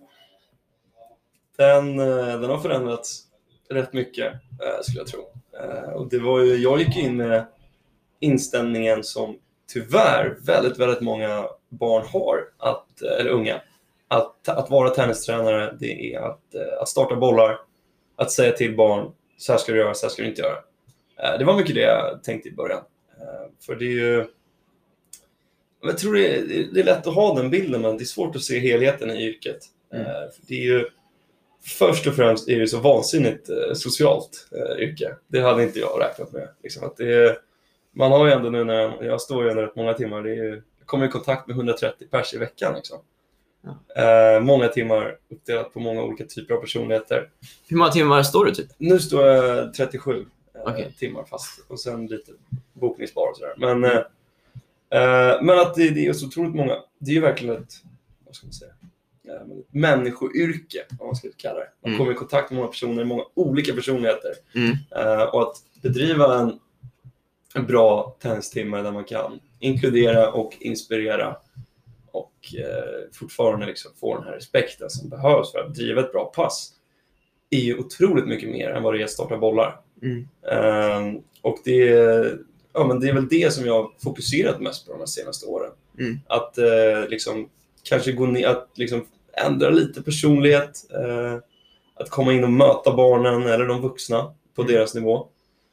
Den, den har förändrats rätt mycket, skulle jag tro. Och det var ju, jag gick in med inställningen som tyvärr väldigt, väldigt många barn har, att, eller unga. Att, att vara tennistränare, det är att, att starta bollar, att säga till barn, så här ska du göra, så här ska du inte göra. Det var mycket det jag tänkte i början. För det är ju... Jag tror det är, det är lätt att ha den bilden, men det är svårt att se helheten i yrket. Mm. För det är ju... Först och främst är det så vansinnigt eh, socialt eh, yrke. Det hade inte jag räknat med. Liksom att det är, man har ju ändå nu när jag står ju under rätt många timmar. Det är ju, jag kommer i kontakt med hundratrettio pers i veckan. Liksom. Ja. Eh, många timmar uppdelat på många olika typer av personligheter. Hur många timmar står du typ? Nu står jag trettiosju eh, okay. timmar fast. Och sen lite bokningsbar och sådär. Men, eh, eh, men att det, det är så otroligt många. Det är ju verkligen ett... Vad ska man säga? människoyrke, om man ska kalla det. Man kommer i kontakt med många personer, många olika personligheter. Mm. Uh, och att bedriva en, en bra tennistimme där man kan inkludera och inspirera och uh, fortfarande liksom få den här respekten som behövs för att driva ett bra pass är ju otroligt mycket mer än vad det är att starta bollar. Mm. Uh, och det, ja, men det är väl det som jag har fokuserat mest på de senaste åren. Mm. Att uh, liksom kanske gå ner, att liksom ändra lite personlighet, eh, att komma in och möta barnen eller de vuxna på mm. deras nivå.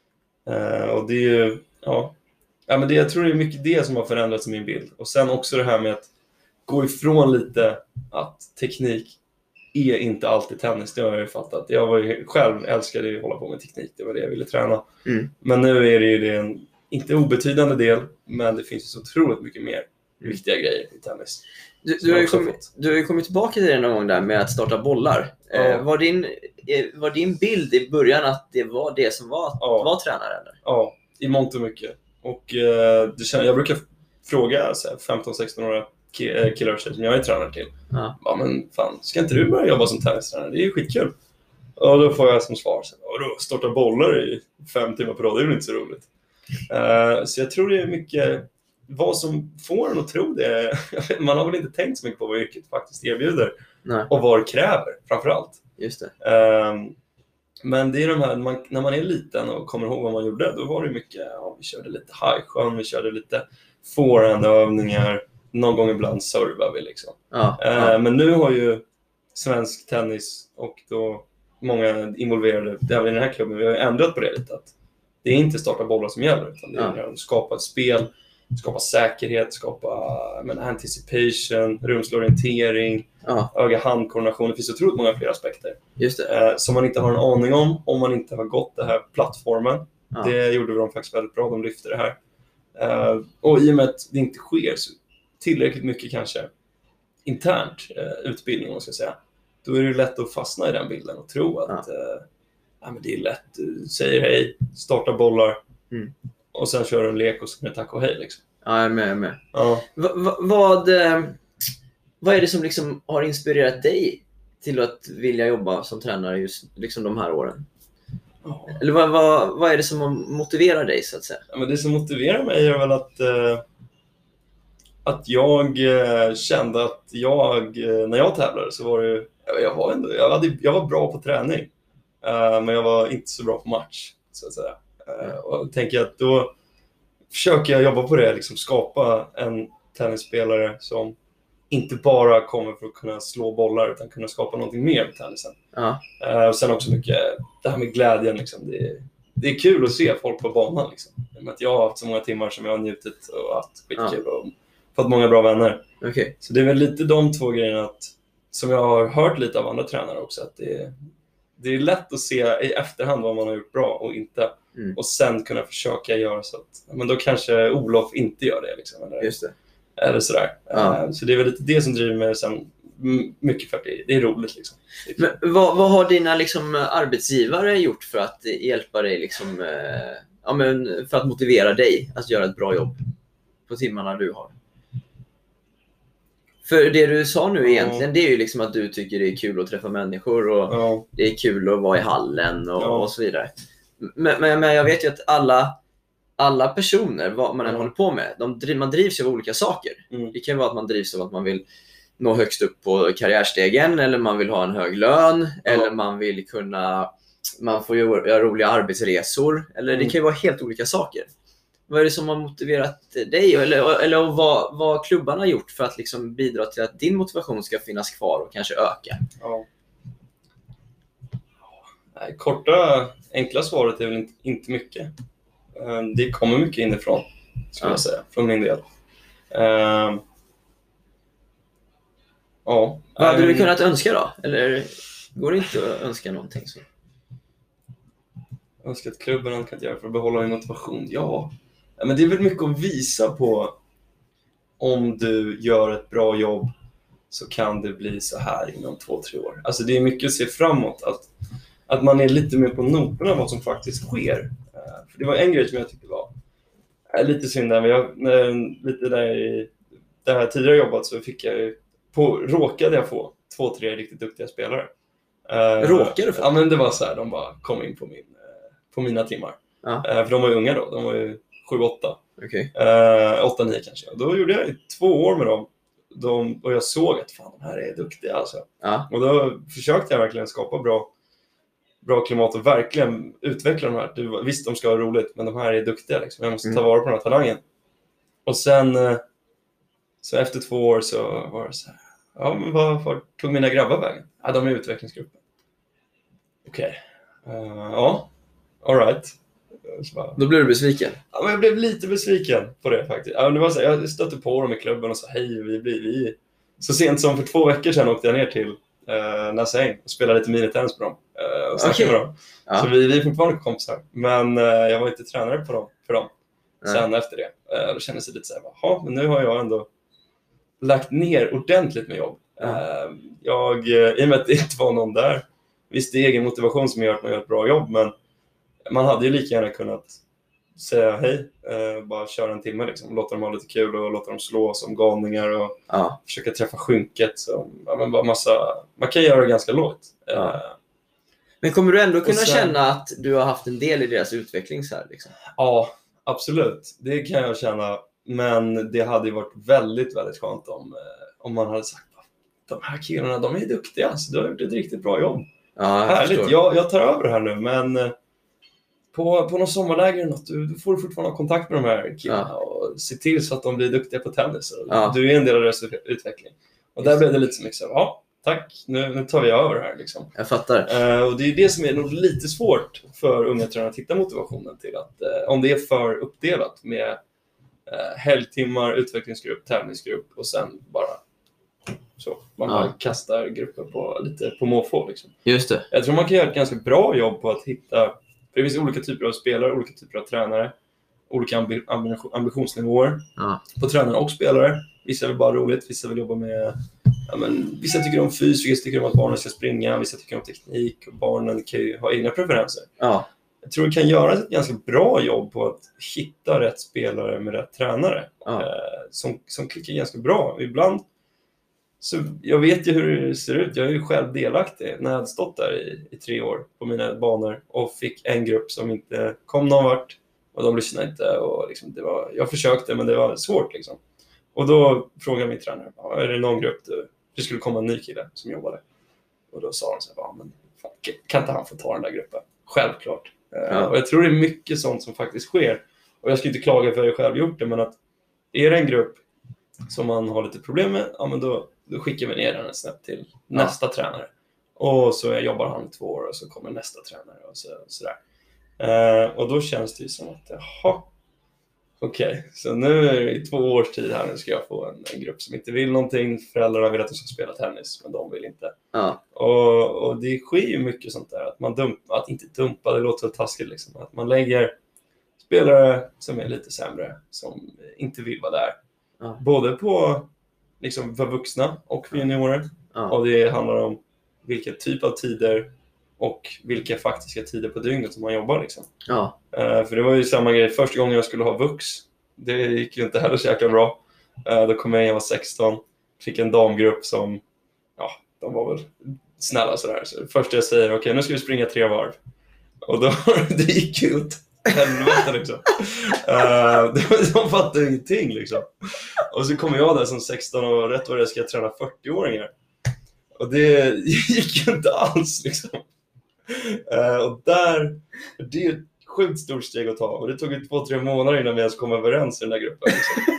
Eh, och det är ju, ja, ja men det, jag tror det är mycket det som har förändrats i min bild. Och sen också det här med att gå ifrån lite att teknik är inte alltid tennis, det har jag ju fattat. Jag var ju själv älskade att hålla på med teknik, det var det jag ville träna. Mm. Men nu är det ju det en inte obetydande del, men det finns ju så otroligt mycket mer viktiga grejer i tennis. Du, du, har ju kommit, du har ju kommit tillbaka till det någon gång där med att starta bollar. Ja. Eh, var, din, eh, var din bild i början att det var det som var att ja. vara tränare? Eller? Ja, i mångt och mycket. Och eh, det känner, jag brukar fråga femton sexton-åriga killar som jag är tränare till. Ja. Ja, men fan, ska inte du börja jobba som tennistränare? Det är ju skitkul. Och då får jag som svar, och då starta bollar i fem timmar per dag, det är väl inte så roligt. Eh, så jag tror det är mycket... Vad som får en att tro det, man har väl inte tänkt så mycket på vad yrket faktiskt erbjuder. Nej. Och vad det kräver, framförallt. Just det. Um, men det är de här, man, när man är liten och kommer ihåg vad man gjorde, då var det mycket, ja, vi körde lite highsjön, vi körde lite forehandövningar, någon gång ibland servar vi liksom. Ja, uh, ja. Men nu har ju svensk tennis och då många involverade, det här i den här klubben, vi har ändrat på det lite, att det är inte starta bollar som gäller, utan det är ja. att skapa ett spel, skapa säkerhet, skapa men, anticipation, rumsorientering, ja. öga-handkoordination. Det finns otroligt många fler aspekter. Just det. Eh, som man inte har en aning om om man inte har gått den här plattformen. Ja. Det gjorde de faktiskt väldigt bra, de lyfte det här. Eh, och i och med att det inte sker så tillräckligt mycket kanske internt eh, utbildning, måste jag säga. Då är det lätt att fastna i den bilden och tro att ja. eh, ja, men det är lätt. Du säger hej, starta bollar. Mm. Och sen kör du en lek och så är det tack och hej liksom. Ja, jag är med, jag är med. Ja. Va, va, vad, vad är det som liksom har inspirerat dig till att vilja jobba som tränare just liksom de här åren? Ja. Eller vad, vad, vad är det som motiverar dig så att säga? Ja, men det som motiverar mig är väl att, eh, att jag eh, kände att jag, eh, när jag tävlade så var det, jag var, ändå, jag hade, jag var bra på träning. Eh, men jag var inte så bra på match, så att säga. Mm. Och tänker att då försöker jag jobba på det, liksom skapa en tennisspelare som inte bara kommer för att kunna slå bollar utan kunna skapa någonting mer med tennisen. Uh-huh. Uh, och sen också mycket det här med glädjen liksom. det, är, det är kul att se folk på banan liksom. Med att jag har haft så många timmar som jag har njutit och haft skitkul uh-huh. och fått många bra vänner. Okay. Så det är väl lite de två grejerna att, som jag har hört lite av andra tränare också, att det är, det är lätt att se i efterhand vad man har gjort bra och inte. Mm. Och sen kunna försöka göra så att, men då kanske Olof inte gör det liksom, eller, Just det. eller sådär. Ja. Så det är väl lite det som driver mig sen mycket, för att det är roligt liksom. Men vad, vad har dina liksom arbetsgivare gjort för att hjälpa dig liksom, ja, men för att motivera dig att göra ett bra jobb på timmarna du har? För det du sa nu egentligen, det är ju liksom att du tycker det är kul att träffa människor och ja. det är kul att vara i hallen och, ja. och så vidare. Men, men, men jag vet ju att alla alla personer, vad man än Mm. håller på med, de, driv- man drivs av olika saker. Mm. Det kan vara att man drivs av att man vill nå högst upp på karriärstegen, eller man vill ha en hög lön, Ja. eller man vill kunna, man får göra roliga arbetsresor, eller Mm. det kan ju vara helt olika saker. Vad är det som har motiverat dig, eller, eller vad, vad klubbarna har gjort för att liksom bidra till att din motivation ska finnas kvar och kanske öka? Ja. Nej, korta, enkla svaret är väl inte, inte mycket. Eh, Det kommer mycket inifrån, skulle Ja. jag säga, från min del. Eh, Ja. Vad hade du eh, kunnat önska då? Eller går det inte att önska någonting så? Jag önskar att klubben kan göra för att behålla min motivation. Ja, Ja, men det är väl mycket att visa på. Om du gör ett bra jobb så kan det bli så här inom två, tre år. Alltså det är mycket att se framåt. Att, att man är lite mer på noterna vad som faktiskt sker. Uh, för det var en grej som jag tyckte var uh, lite synd där. Men jag, när, lite där i det här tidigare jobbat så fick jag på, råkade jag få två, tre riktigt duktiga spelare. Uh, Råkade du få? Ja, men det var så här, de bara kom in på, min, uh, på mina timmar. Ja. Uh, för de var ju unga då, de var ju sju åtta. Okej. Uh, åtta nio kanske. Och då gjorde jag två år med dem. De, och jag såg att fan, de här är duktiga alltså. Ja. Och då försökte jag verkligen skapa bra, bra klimat och verkligen utveckla de här. Du, visst, de ska ha roligt, men de här är duktiga liksom. Jag måste ta vara på den här talangen. Och sen uh, så efter två år så var det så här. Ja, men vad, vad tog mina grabbar vägen? Ja, de är i utvecklingsgruppen. Okej. Okay. Uh, ja, all right. Så bara, Då blev du besviken. ja, men jag blev lite besviken på det faktiskt. Ja, det var så här, jag stötte på dem i klubben och sa hej, vi blir vi. Så sent som för två veckor sedan åkte jag ner till uh, Nassein och spelade lite minitennis på dem. Uh, och snackade Okej. med dem. Ja. Så vi, vi är fortfarande kompisar. Men uh, jag var inte tränare på dem, för dem. Nej. Sen efter det. Uh, då kändes det lite så här, jaha, men nu har jag ändå lagt ner ordentligt med jobb. Ja. Uh, jag, uh, I och med att det inte var någon där. Visst, det är egen motivation som gör att man gör ett bra jobb, men man hade ju lika gärna kunnat säga hej, uh, bara köra en timme liksom. Låta dem ha lite kul och låta dem slå som galningar och Ja. försöka träffa skynket. Så, ja, men bara massa, man kan göra det ganska lågt. Ja. Uh, Men kommer du ändå kunna sen- känna att du har haft en del i deras utveckling så här liksom? Ja, absolut. Det kan jag känna. Men det hade ju varit väldigt, väldigt skönt om, eh, om man hade sagt de här killarna, de är duktiga. Så du har gjort ett riktigt bra jobb. Ja, jag Härligt, förstår. jag, jag tar över det här nu. Men eh, på, på någon sommarläger eller något, du, du får fortfarande ha kontakt med de här killarna. Och se till så att de blir duktiga på tennis. Och Ja. Du är en del av deras utveckling. Och där blev det lite så mycket så här, ja, tack, nu, nu tar vi över det här liksom. Jag fattar. Uh, och det är det som är nog lite svårt för unga tränare att hitta motivationen till att uh, om det är för uppdelat med uh, helgtimmar, utvecklingsgrupp, tävlingsgrupp och sen bara så man Ja. bara kastar gruppen på lite på måfå liksom. Just det. Jag tror man kan göra ett ganska bra jobb på att hitta, för det finns olika typer av spelare, olika typer av tränare, olika ambi- ambi- ambitionsnivåer Ja. på tränare och spelare. Vissa vill bara roligt, vissa vill jobba med, ja, men, vissa tycker om fys, vissa tycker om att barnen ska springa, vissa tycker om teknik och barnen kan ju ha egna preferenser. Ja. Jag tror vi kan göra ett ganska bra jobb på att hitta rätt spelare med rätt tränare Ja. eh, som, som klickar ganska bra. Ibland, så jag vet ju hur det ser ut, jag är ju själv delaktig när jag hade stått där i, i tre år på mina banor och fick en grupp som inte kom någon vart och de lyssnade inte och liksom, det var, jag försökte men det var svårt liksom. Och då frågade min tränare, är det någon grupp du, det skulle komma en ny kille som jobbade? Och då sa de så här, men fan, kan inte han få ta den där gruppen? Självklart. Ja. Uh, och jag tror det är mycket sånt som faktiskt sker. Och jag ska inte klaga för att jag själv gjort det, men att är det en grupp som man har lite problem med, ja men då, då skickar vi ner den ett snäpp till Ja. nästa tränare. Och så jobbar han i två år och så kommer nästa tränare och så, sådär. Uh, och då känns det ju som att, jaha, okej, okay. Så nu är det i två års tid här, nu ska jag få en, en grupp som inte vill någonting. Föräldrarna vill att de ska spela tennis, men de vill inte. Ja. Och, och det sker ju mycket sånt där, att man dumpar, att inte dumpa, det låter taskigt liksom. Att man lägger spelare som är lite sämre, som inte vill vara där. Ja. Både på liksom för vuxna och för juniorer. Ja. Och det handlar om vilken typ av tider och vilka faktiska tider på dygnet som man jobbar liksom. Ja. Uh, för det var ju samma grej, första gången jag skulle ha vux, det gick ju inte heller så jäkla bra. Uh, då kom jag in, jag var sexton, fick en damgrupp som, ja, de var väl snälla sådär. Så först jag säger, okej, okay, nu ska vi springa tre varv. Och då, det gick ut helvete liksom. Uh, de fattar ingenting liksom. Och så kommer jag där som sexton och rätt vad det ska jag träna fyrtio-åringar. Och det gick ju inte alls liksom. Uh, och där, det är ett sjukt stort steg att ta. Och det tog ju två, tre månader innan vi ens kom överens i den där gruppen liksom.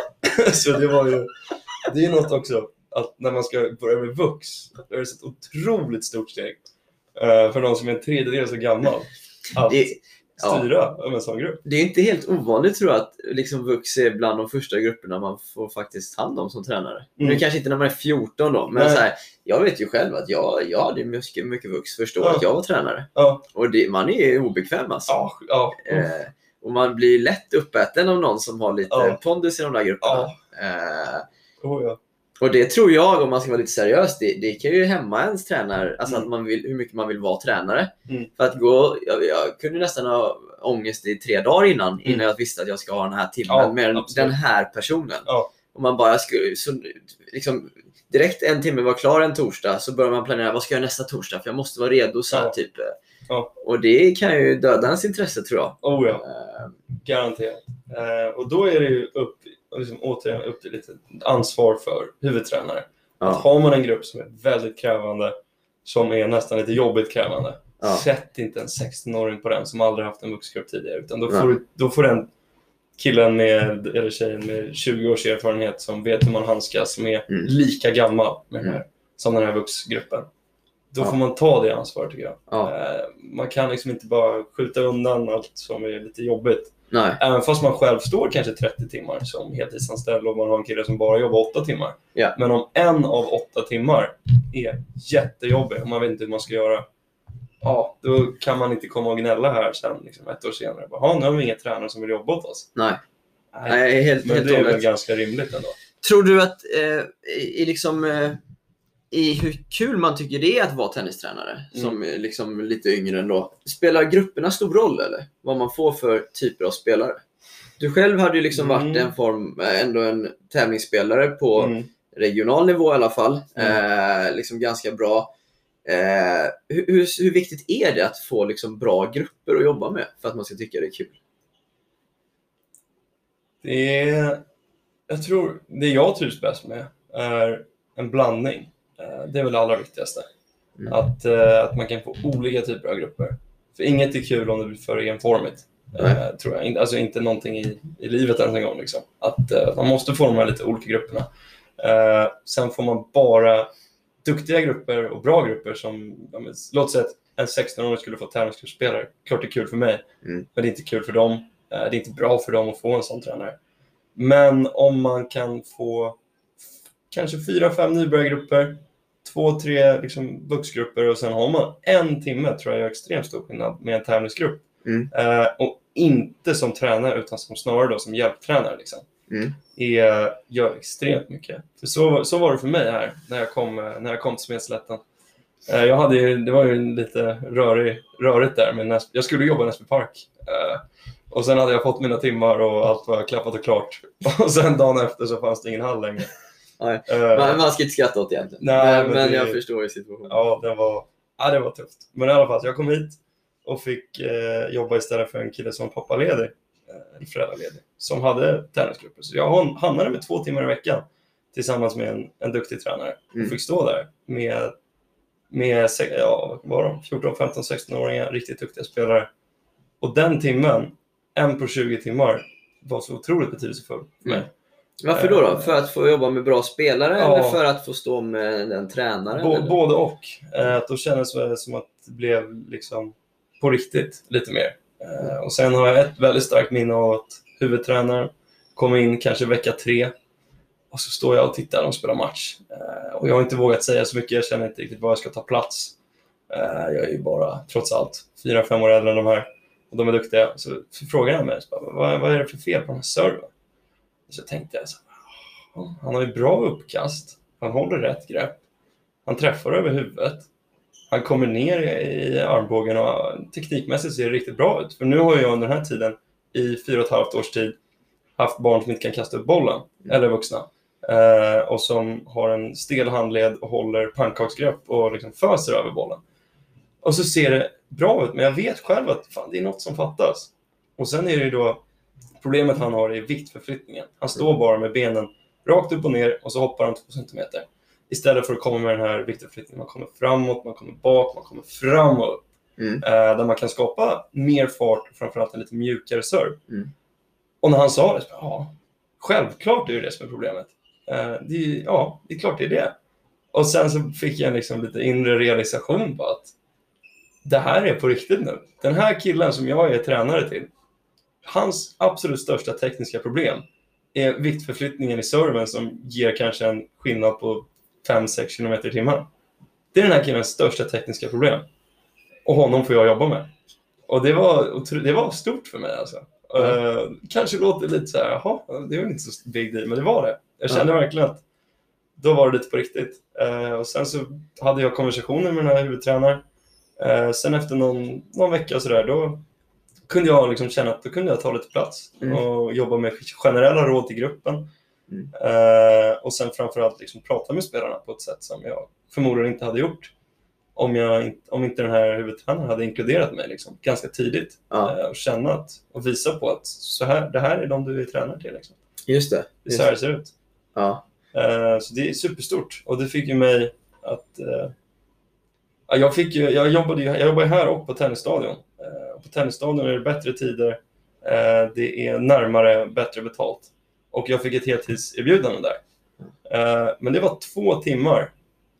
Så det var ju, det är något också att när man ska börja med vux, det är ett otroligt stort steg uh, för någon som är en tredjedel så gammal att det, styra ja. en sån grupp. Det är inte helt ovanligt tror jag att liksom vux är bland de första grupperna man får faktiskt hand om som tränare. Mm. Nu kanske inte när man är fjorton då, men så här, jag vet ju själv att jag, jag hade mycket, mycket vux förstå ja. att jag var tränare. Ja. Och det, man är obekväm alltså. Ja. Ja. Eh, och man blir lätt uppäten av någon som har lite ja. pondus i de där grupperna. Ja. Eh, oh, ja. Och det tror jag, om man ska vara lite seriös, det, det kan ju hämma ens tränare, alltså mm. att man vill, hur mycket man vill vara tränare. Mm. För att gå, jag, jag kunde nästan ha ångest i tre dagar innan, mm. innan jag visste att jag ska ha den här timmen ja, med absolut. den här personen. Ja. Och man bara skulle, så, liksom, direkt en timme var klar en torsdag, så börjar man planera, vad ska jag göra nästa torsdag? För jag måste vara redo så här, ja. typ. Ja. Och det kan ju döda ens intresse tror jag. Oh ja, uh, garanterat. Uh, och då är det ju upp liksom återigen upp till lite ansvar för huvudtränare. Ja. Att har man en grupp som är väldigt krävande, som är nästan lite jobbigt krävande, ja. sätt inte en sexton-åring på den som aldrig haft en vuxgrupp tidigare, utan då får, ja. du, då får den killen med, eller tjejen med tjugo års erfarenhet som vet hur man handskas, som är mm. lika gammal med mm. här, som den här vuxgruppen. Då ja. får man ta det ansvaret tycker jag. Ja. Eh, man kan liksom inte bara skjuta undan allt som är lite jobbigt. Nej. Även fast man själv står kanske trettio timmar som heltidsanställd och man har en kille som bara jobbar åtta timmar. Ja. Men om en av åtta timmar är jättejobbig och man vet inte hur man ska göra, ja, då kan man inte komma och gnälla här sen liksom ett år senare. Bara, nu har vi inga tränare som vill jobba åt oss. Nej. Nej, helt, men helt det är hållet. väl ganska rimligt ändå. Tror du att eh, i liksom... Eh... i hur kul man tycker det är att vara tennistränare mm. som är liksom lite yngre ändå. Spelar grupperna stor roll eller? Vad man får för typer av spelare? Du själv hade ju liksom mm. varit en form, ändå en tävlingsspelare på mm. regional nivå i alla fall. Mm. Eh, liksom ganska bra. Eh, hur, hur, hur viktigt är det att få liksom bra grupper att jobba med för att man ska tycka det är kul? Det är, jag tror, det jag trivs bäst med är en blandning. Det är väl det allra viktigaste. Mm. Att, uh, att man kan få olika typer av grupper. För inget är kul om det blir för enformigt. Uh, tror jag. Alltså inte någonting i, i livet ens en gång. Liksom. Att uh, man måste få de här lite olika grupperna. Uh, sen får man bara duktiga grupper och bra grupper som, ja, men, låt säga att en sexton-åring skulle få tävlingsgruppspelare. Klart det är kul för mig. Mm. Men det är inte kul för dem. Uh, det är inte bra för dem att få en sån tränare. Men om man kan få kanske fyra, fem nybörjargrupper, två, tre liksom vuxgrupper och sen har man en timme, tror jag är extremt stor skillnad med en tävlingsgrupp. Mm. Uh, och inte som tränare utan som snarare då som hjälptränare liksom. Mm. Är, gör extremt mycket. För så, så var det för mig här när jag kom, när jag kom till Smedslätten. Uh, jag hade ju, det var ju lite rörig, rörigt där, men Näs, jag skulle jobba i Näsby Park. Uh, och sen hade jag fått mina timmar och allt var klappat och klart. Och sen dagen efter så fanns det ingen hall längre. Nej. Man, man ska inte skratta åt egentligen. Nej, men, men det, jag förstår ju situationen. Ja, det var, ja, det var tufft. Men i alla fall, jag kom hit och fick eh, jobba istället för en kille som var pappaledig, eh, föräldraledig, som hade träningsgrupper. Så jag hamnade med två timmar i veckan tillsammans med en, en duktig tränare. Mm. Och fick stå där med, med ja, vad var de? fjorton, femton, sexton-åringar, riktigt duktiga spelare. Och den timmen, en på tjugo timmar, var så otroligt betydelsefull för mig. Mm. Varför då då? För att få jobba med bra spelare ja. eller för att få stå med en tränare? B- både och. Eh, då kändes det som att det blev liksom på riktigt lite mer. Eh, och sen har jag ett väldigt starkt minne av att huvudtränaren kom in kanske vecka tre. Och så står jag och tittar och de spelar match. Eh, och jag har inte vågat säga så mycket. Jag känner inte riktigt var jag ska ta plats. Eh, jag är ju bara, trots allt, fyra, fem år äldre än de här. Och de är duktiga. Så, så frågar jag mig, så bara, vad, vad är det för fel på den här serven? Så tänkte jag så här, han har ju bra uppkast, han håller rätt grepp, han träffar över huvudet, han kommer ner i armbågen och teknikmässigt ser det riktigt bra ut. För nu har jag under den här tiden i fyra och ett halvt års tid haft barn som inte kan kasta upp bollen, mm. eller vuxna, eh, och som har en stel handled och håller pannkaksgrepp och liksom föser över bollen. Och så ser det bra ut, men jag vet själv att fan, det är något som fattas. Och sen är det ju då, problemet han har är viktförflyttningen. Han står bara med benen rakt upp och ner och så hoppar han två centimeter. Istället för att komma med den här viktförflyttningen. Man kommer framåt, man kommer bak, man kommer framåt. Mm. Eh, där man kan skapa mer fart och framförallt en lite mjukare serve. Mm. Och när han sa det, så, ja, självklart är det det som är problemet. Eh, det är, ja, det är klart det är det. Och sen så fick jag liksom lite inre realisation på att det här är på riktigt nu. Den här killen som jag är tränare till, hans absolut största tekniska problem är viktförflyttningen i serven som ger kanske en skillnad på fem sex kilometer i timmen. Det är den här killens största tekniska problem. Och honom får jag jobba med. Och det var, det var stort för mig alltså. Mm. Uh, kanske låter lite så här, jaha, det är väl inte så big deal, men det var det. Jag kände mm. verkligen att då var det lite på riktigt. Uh, och sen så hade jag konversationer med den här huvudtränaren. Uh, sen efter någon, någon vecka så där, då kunde jag liksom känna att då kunde jag ta lite plats mm. och jobba med generella råd till gruppen. Mm. Uh, och sen framförallt liksom prata med spelarna på ett sätt som jag förmodligen inte hade gjort om, jag, om inte den här huvudtränaren hade inkluderat mig liksom, ganska tidigt. Ja. Uh, och känna att, och visa på att så här, det här är de du är tränare till. Liksom. Just det. Det är så här det ser ut. Ja. Uh, så det är superstort. Och det fick ju mig att... Uh, jag, fick ju, jag, jobbade ju, jag jobbade här och på tennisstadion. Uh, på tennisstadion är det bättre tider. Uh, det är närmare, bättre betalt. Och jag fick ett heltidserbjudande där. Uh, men det var två timmar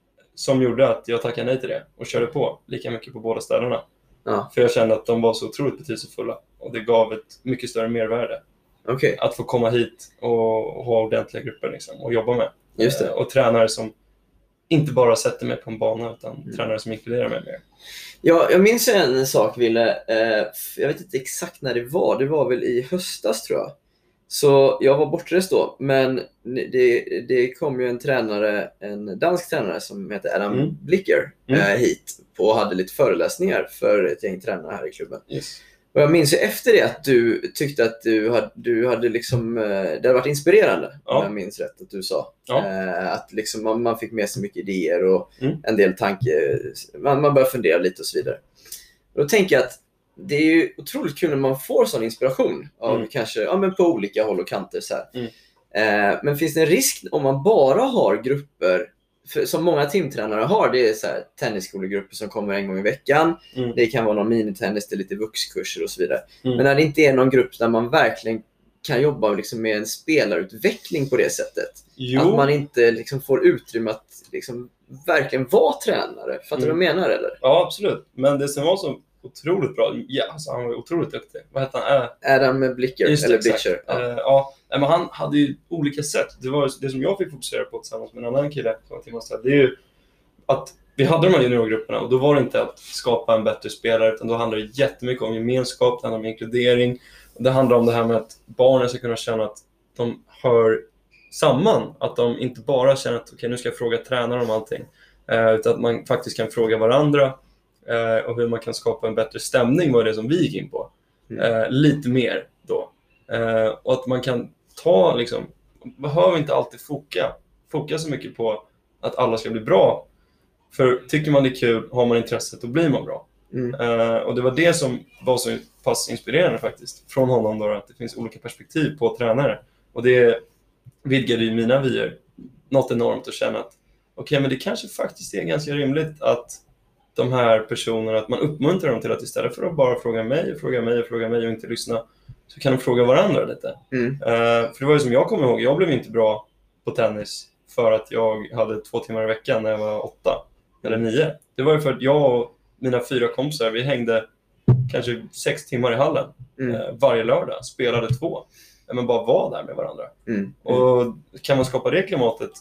som gjorde att jag tackade nej till det. Och körde på lika mycket på båda ställena. Ja. För jag kände att de var så otroligt betydelsefulla. Och det gav ett mycket större mervärde. Okay. Att få komma hit och, och ha ordentliga grupper liksom, och jobba med. Just det. Uh, och tränare som inte bara sätter mig på en bana utan mm. tränare som inkluderar mig mer. Ja, jag minns en sak, Ville. Eh, jag vet inte exakt när det var. Det var väl i höstas tror jag. Så jag var bortrest då. Men det, det kom ju en tränare, en dansk tränare som heter Adam mm. Blicker mm. Eh, hit. Och hade lite föreläsningar för ett gäng tränare här i klubben. Yes. Och jag minns ju efter det att du tyckte att du hade, du hade liksom, det hade varit inspirerande, ja. Om jag minns rätt att du sa. Ja. Eh, att liksom man, man fick med sig mycket idéer och mm. en del tanke, man, man började fundera lite och så vidare. Och då tänker jag att det är ju otroligt kul när man får sån inspiration av mm. kanske, ja, men på olika håll och kanter så här. Mm. Eh, men finns det en risk om man bara har grupper, för, som många teamtränare har, det är så här tennisskolegrupper som kommer en gång i veckan. Mm. Det kan vara någon minitennis, det är lite vuxkurser och så vidare. Mm. Men när det inte är någon grupp där man verkligen kan jobba liksom med en spelarutveckling på det sättet. Jo. Att man inte liksom får utrymme att liksom verkligen vara tränare. Fattar du mm. vad jag menar eller? Ja, absolut. Men det som var så otroligt bra, ja, alltså, han var otroligt duktig. Vad heter han? Äh, Adam Blicker. Just eller det, Blicker. Ja. Uh, ja. Men han hade ju olika sätt. Det var det som jag fick fokusera på tillsammans med en annan kille som var Timmas. Det är ju att vi hade de här juniorgrupperna och då var det inte att skapa en bättre spelare, utan då handlade det jättemycket om gemenskap, det handlar om inkludering. Det handlar om det här med att barnen ska kunna känna att de hör samman. Att de inte bara känner att okej, okay, nu ska jag fråga tränaren om allting. Uh, utan att man faktiskt kan fråga varandra. Uh, och hur man kan skapa en bättre stämning var det som vi gick in på. Mm. Uh, lite mer då. Uh, och att man kan ta liksom, behöver inte alltid foka, foka så mycket på att alla ska bli bra. För tycker man det är kul, har man intresset, då blir man bra. Mm. Uh, och det var det som var så pass inspirerande faktiskt. Från honom då, att det finns olika perspektiv på tränare. Och det vidgade ju mina vyer något enormt att känna att okej, okay, men det kanske faktiskt är ganska rimligt att de här personerna, att man uppmuntrar dem till att istället för att bara fråga mig och fråga mig och fråga mig och inte lyssna, så kan de fråga varandra lite. Mm. Uh, för det var ju som jag kommer ihåg, jag blev inte bra på tennis för att jag hade två timmar i veckan när jag var åtta eller nio. Det var ju för att jag och mina fyra kompisar, vi hängde kanske sex timmar i hallen mm. uh, varje lördag, spelade två. Men bara var där med varandra. Mm. Mm. Och kan man skapa det klimatet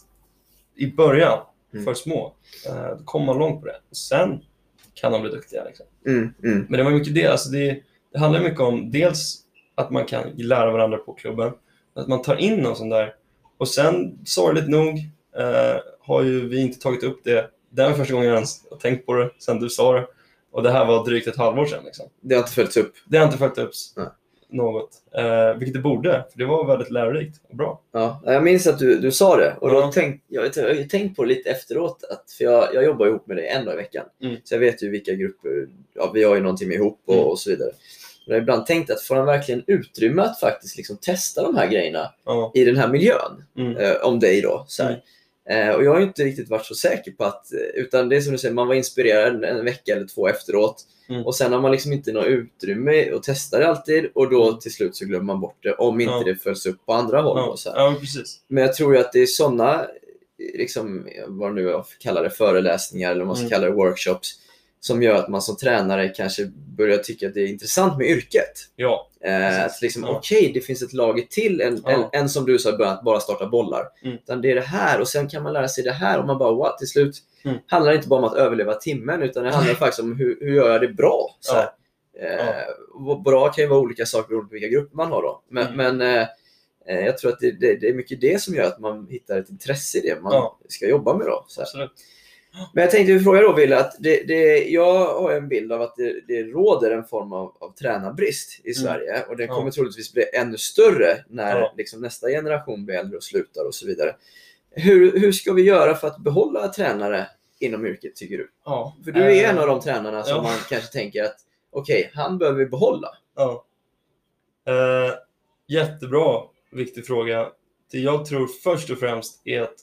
i början, Mm. för små, uh, då kommer man långt på det. Och sen kan de bli duktiga. Liksom. Mm. Mm. Men det var mycket det. Alltså det, det handlar mycket om dels att man kan lära varandra på klubben. Att man tar in någon sån där. Och sen, sorgligt nog, uh, har ju vi inte tagit upp det. Det var första gången jag ens har tänkt på det sen du sa det. Och det här var drygt ett halvår sedan. Liksom. Det har inte följts upp? Det har inte följts upp. Nej. Något. Eh, vilket det borde, för det var väldigt lärorikt och bra. Ja, jag minns att du, du sa det. Och då ja. tänk, jag, vet, jag har ju tänkt på lite efteråt. Att, för jag, jag jobbar ihop med dig en dag i veckan. Mm. Så jag vet ju vilka grupper, ja, vi har ju någonting ihop och, mm. och så vidare. jag har ibland tänkt att får han verkligen utrymme att faktiskt liksom testa de här grejerna Ja. i den här miljön Mm. eh, om dig då så här. Mm. Eh, och jag har ju inte riktigt varit så säker på att, utan det är som du säger, man var inspirerad en, en vecka eller två efteråt Mm. och sen har man liksom inte något utrymme och testar det alltid och då Mm. till slut så glömmer man bort det om inte Ja. det följs upp på andra håll. Ja. Och så här. Ja, precis. Men jag tror ju att det är sådana, liksom, vad nu jag kallar det, föreläsningar eller vad man ska Mm. kalla det, workshops, som gör att man som tränare kanske börjar tycka att det är intressant med yrket. Ja. Eh, att liksom, Ja. okej, okay, det finns ett lager till en, Ja. en, en som du sa i början, att bara starta bollar. Mm. Utan det är det här och sen kan man lära sig det här och man bara, what? Till slut Mm. handlar det inte bara om att överleva timmen utan det handlar faktiskt om hur, hur gör jag det bra. Så här. Eh, och bra kan ju vara olika saker beroende på vilka grupper man har då. Men, Mm. men eh, jag tror att det, det, det är mycket det som gör att man hittar ett intresse i det man Ja. ska jobba med då. Så här. Absolut. Men jag tänkte fråga då, Wille, att det, det, jag har en bild av att det, det råder en form av, av tränarbrist i Sverige och det kommer Ja. troligtvis bli ännu större när Ja. liksom, nästa generation blir äldre och slutar och så vidare. Hur, hur ska vi göra för att behålla tränare inom yrket, tycker du? Ja. För du är Eh, en av de tränarna som ja. man kanske tänker att okej, okay, han behöver vi behålla. Ja. Eh, jättebra, viktig fråga. Det jag tror först och främst är att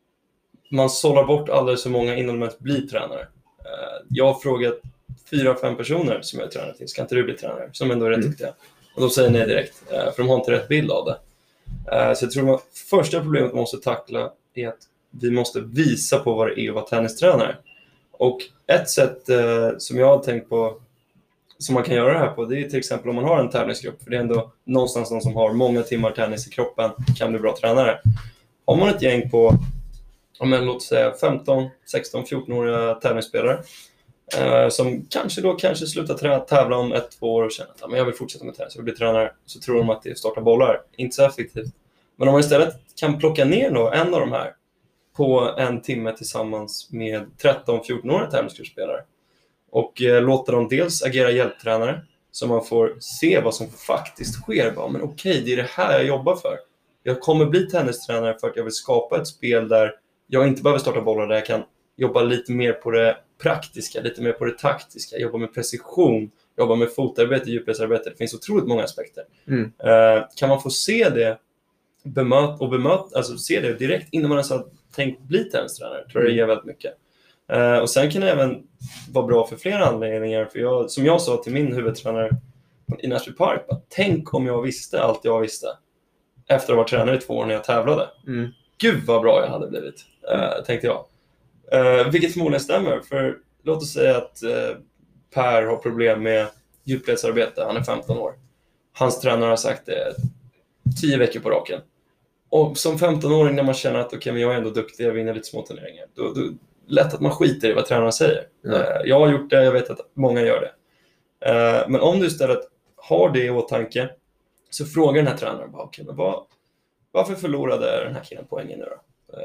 man sållar bort alldeles för många innan de ens blir tränare. Eh, jag har frågat fyra, fem personer som jag är tränare till. Ska inte du bli tränare? Som ändå är rätt Mm. duktiga. Och de säger nej direkt. Eh, för de har inte rätt bild av det. Eh, så jag tror att första problemet man måste tackla är att vi måste visa på vad det är att vara tennistränare. Och ett sätt eh, som jag har tänkt på som man kan göra det här på, det är till exempel om man har en tävlingsgrupp. För det är ändå någonstans någon som har många timmar tennis i kroppen kan bli bra tränare. Har man ett gäng på, ja, men låt säga femton, sexton, fjorton-åriga tävlingsspelare eh, som kanske då kanske slutar trä- tävla om ett, två år och känner att ja, men jag vill fortsätta med tennis, jag vill bli tränare, så tror de att det är att starta bollar. Inte så effektivt. Men om man istället kan plocka ner då en av de här på en timme tillsammans med tretton, fjorton-åriga tävlingsgruppspelare och eh, låta dem dels agera hjälptränare så man får se vad som faktiskt sker. Bara, men okej, det är det här jag jobbar för. Jag kommer bli tennistränare för att jag vill skapa ett spel där jag inte behöver starta bollar, där jag kan jobba lite mer på det praktiska, lite mer på det taktiska, jobba med precision, jobba med fotarbete, djupledsarbete. Det finns otroligt många aspekter. Mm. Eh, kan man få se det bemöt och bemöt, alltså se det direkt innan man ens har tänkt bli tennistränare, tror jag det ger väldigt mycket. Uh, och sen kan det även vara bra för flera anledningar. För jag, som jag sa till min huvudtränare i Näsby Park, bara, tänk om jag visste allt jag visste efter att ha varit tränare i två år när jag tävlade. Mm. Gud vad bra jag hade blivit, uh, tänkte jag. Uh, vilket förmodligen stämmer. För låt oss säga att uh, Per har problem med djupledsarbete. Han är femton år. Hans tränare har sagt det tio veckor på raken. Och som femton-åring när man känner att okay, men jag är ändå duktig, jag vinner lite små turneringar. Då, då lätt att man skiter i vad tränaren säger. Ja. Jag har gjort det, jag vet att många gör det. Men om du istället har det i åtanke så frågar den här tränaren bara, okay, men vad, varför förlorade den här killen poängen nu då?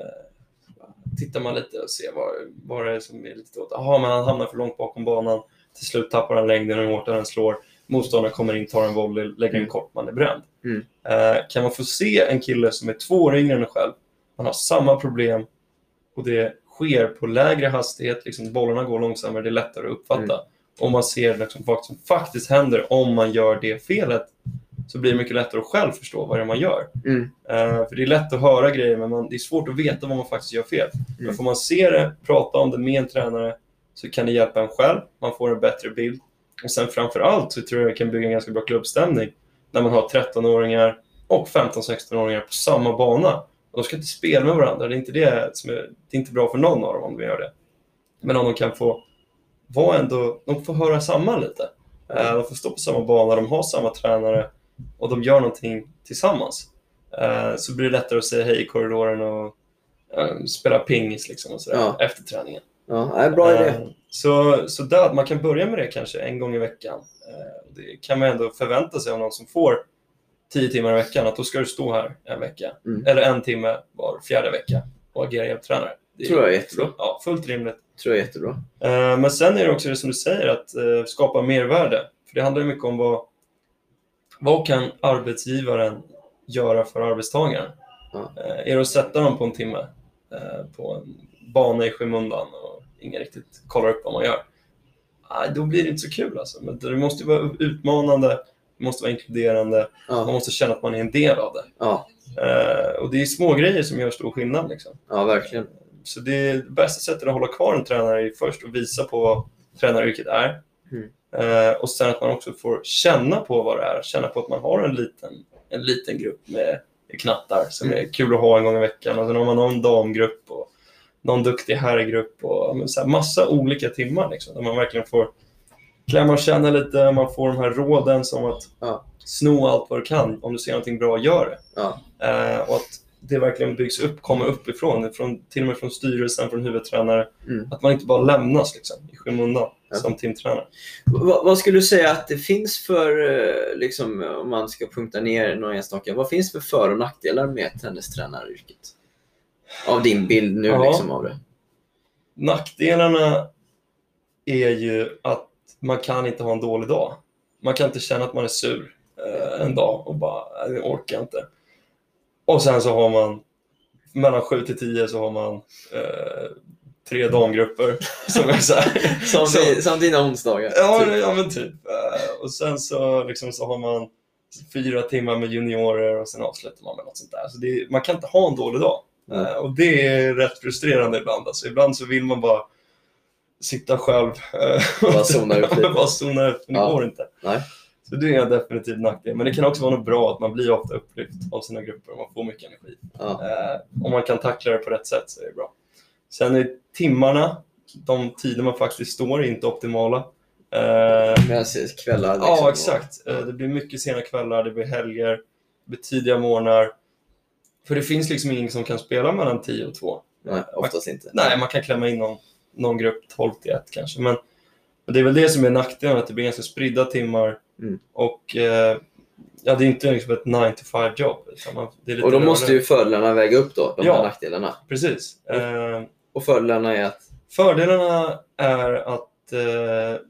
Tittar man lite och ser vad, vad det är som är lite åt. Jaha, men han hamnar för långt bakom banan. Till slut tappar han längden och hur hårt den slår. Motståndaren kommer in, tar en volley, lägger en kort, man är bränd. Mm. Kan man få se en kille som är två år yngre än en själv, man har samma problem och det sker på lägre hastighet, liksom bollarna går långsammare, det är lättare att uppfatta. Mm. Om man ser liksom vad som faktiskt händer om man gör det felet, så blir det mycket lättare att själv förstå vad det är man gör. Mm. Uh, för det är lätt att höra grejer, men man, det är svårt att veta vad man faktiskt gör fel. Mm. Men får man se det, prata om det med en tränare, så kan det hjälpa en själv. Man får en bättre bild. Och sen framförallt så tror jag det kan bygga en ganska bra klubbstämning när man har tretton-åringar och femton-sexton-åringar på samma bana. Och de ska inte spela med varandra. Det är inte, det som är, det är inte bra för någon av dem om de gör det. Men om de kan få vara ändå, de får höra samman lite. Mm. De får stå på samma bana, de har samma tränare och de gör någonting tillsammans. Så blir det lättare att säga hej i korridoren och spela pingis liksom och sådär, ja. Efter träningen. Ja, det är bra idé. Så, så där, man kan börja med det kanske en gång i veckan. Det kan man ändå förvänta sig av någon som får tio timmar i veckan, att då ska du stå här en vecka. Mm. Eller en timme var fjärde vecka och agera hjälptränare. Det tror jag är jättebra. Ja, fullt rimligt. Tror jag är jättebra. Men sen är det också det som du säger, att skapa mervärde. För det handlar mycket om vad, vad kan arbetsgivaren göra för arbetstagaren? Ja. Är det att sätta dem på en timme på en bana i skymundan och ingen riktigt kollar upp vad man gör? nej, då blir det inte så kul alltså. Men det måste ju vara utmanande, det måste vara inkluderande, Ja. man måste känna att man är en del av det. Ja, Eh, och det är små grejer som gör stor skillnad liksom. ja verkligen. Så det, det bästa sättet att hålla kvar en tränare är först att visa på vad tränaryrket är. Mm. Eh, och sen att man också får känna på vad det är. Känna på att man har en liten, en liten grupp med knattar som Mm. är kul att ha en gång i veckan. Och sen har man någon damgrupp och någon duktig herrgrupp och men så här, massa olika timmar liksom, där man verkligen får klämma och känna lite. Man får de här råden som att Ja. sno allt vad du kan. Om du ser någonting bra, gör det. Ja. Eh, och att det verkligen byggs upp, kommer uppifrån, från, till och med från styrelsen, från huvudtränare. Mm. Att man inte bara lämnas liksom, i skymundan Ja. som teamtränare. Vad, vad skulle du säga att det finns för, eh, liksom, om man ska punkta ner några enstaka, vad finns för för- och nackdelar med tennistränaryrket? Av din bild nu Ja. liksom av det. Nackdelarna är ju att man kan inte ha en dålig dag. Man kan inte känna att man är sur eh, en dag och bara, "Nej, jag orkar inte." Och sen så har man mellan sju till tio så har man eh, tre damgrupper som är så här. Som, Så- vi, som dina onsdagar. Ja, typ. men- ja men typ. Eh, Och sen så, liksom, så har man fyra timmar med juniorer och sen avslutar man med något sånt där. Så det är, man kan inte ha en dålig dag. Mm. Eh, Och det är rätt frustrerande ibland. Alltså, ibland så vill man bara sitta själv. eh, Bara zona ut lite. bara zona ut, men det Ja. går inte. Nej. Så det är definitivt nackdel. Men det kan också vara något bra att man blir ofta upplyft av sina grupper och man får mycket energi. Ja. Eh, om man kan tackla det på rätt sätt så är det bra. Sen är timmarna, de tider man faktiskt står, är inte optimala. Eh, Medan kvällar liksom, ja, exakt. Eh, det blir mycket sena kvällar, det blir helger, det blir tidiga morgnar. För det finns liksom ingen som kan spela mellan tio och två. Nej, oftast inte. Nej, man kan klämma in någon, någon grupp tolv till ett kanske. Men, men det är väl det som är nackdelen, att det blir ganska spridda timmar. Mm. Och eh, ja, det är inte liksom ett nine to five jobb. Utan man, det är lite Och då måste ju rörligare. fördelarna väga upp då, de Ja. här nackdelarna. Precis. Eh, Och fördelarna är att, fördelarna är att eh,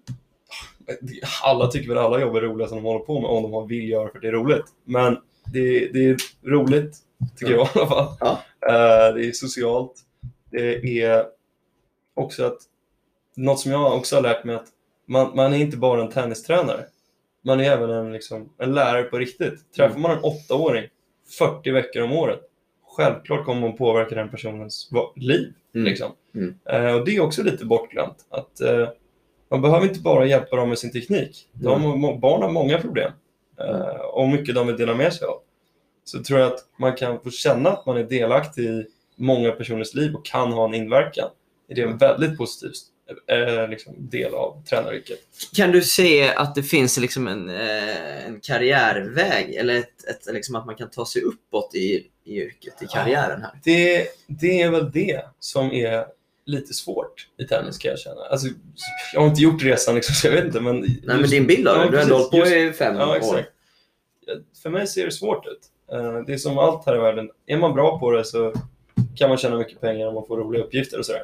alla tycker väl alla jobb är roliga som de håller på med, om de har vill göra för det är roligt. Men det, det är roligt, tycker jag i alla fall. Ja. Eh, det är socialt. Det är också att något som jag också har lärt mig, att man, man är inte bara en tennistränare. Man är även en, liksom, en lärare på riktigt. Träffar man en åttaåring fyrtio veckor om året, självklart kommer man påverka den personens va- liv. Mm. Liksom. Mm. Eh, och det är också lite bortglömt. Att, eh, man behöver inte bara hjälpa dem med sin teknik. De, må- barn har många problem. Eh, och mycket de vill dela med sig av. Så tror jag att man kan få känna att man är delaktig i många personers liv och kan ha en inverkan. Det är en väldigt positiv eh, liksom, del av tränaryrket. kan du se att det finns liksom en, eh, en karriärväg, eller ett, ett, liksom att man kan ta sig uppåt i, i yrket, i karriären här? Det, det är väl det som är lite svårt i tennis, kan jag känna. Alltså, jag har inte gjort resan liksom, så jag vet inte. Men Nej, men din bild av det, Ja, du har ändå hållit precis. på i fem Ja, år. exakt. För mig ser det svårt ut. Eh, Det är som allt här i världen. Är man bra på det så kan man tjäna mycket pengar och man får roliga uppgifter och sådär.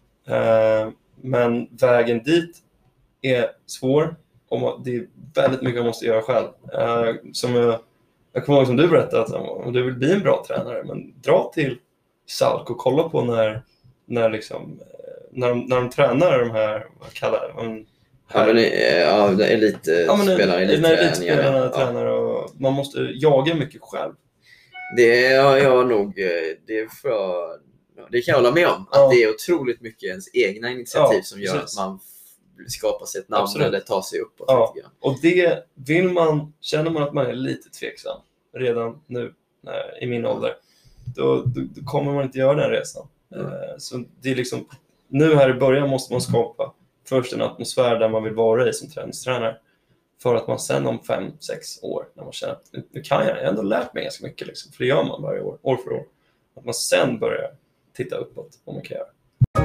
Eh, Men vägen dit är svår och man- det är väldigt mycket man måste göra själv. Eh, Som jag, jag kommer ihåg som du berättade, att om du vill bli en bra tränare, men dra till Salk och kolla på när, när, liksom, eh, när, de, när de tränar de här, vad kallar de? Ja, men, eh, ja, det är lite Ja, men spelar när, lite när elitspelarna ja. tränar och man måste jaga mycket själv. Det är jag nog, eh, det är för, det kan jag hålla med om. Att Ja. det är otroligt mycket ens egna initiativ Ja, som gör precis. att man f- skapar sig ett namn Absolut. eller tar sig uppåt Ja. lite grann. Och det vill man, känner man att man är lite tveksam redan nu när, i min ålder, då, då, då kommer man inte göra den resan. Mm. Eh, Så det är liksom, nu här i början måste man skapa först en atmosfär där man vill vara i som träningstränare. För att man sen om fem, sex år, när man känner att nu, nu kan jag, jag har ändå lärt mig ganska mycket. Liksom, för det gör man varje år, år för år. Att man sen börjar titta uppåt vad man kan göra.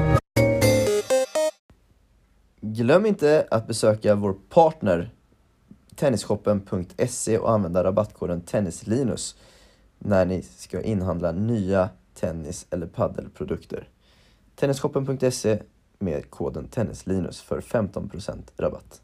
Glöm inte att besöka vår partner tennisshoppen punkt se och använda rabattkoden tennislinus när ni ska inhandla nya tennis- eller paddelprodukter. tennisshoppen punkt se med koden tennislinus för femton procent rabatt.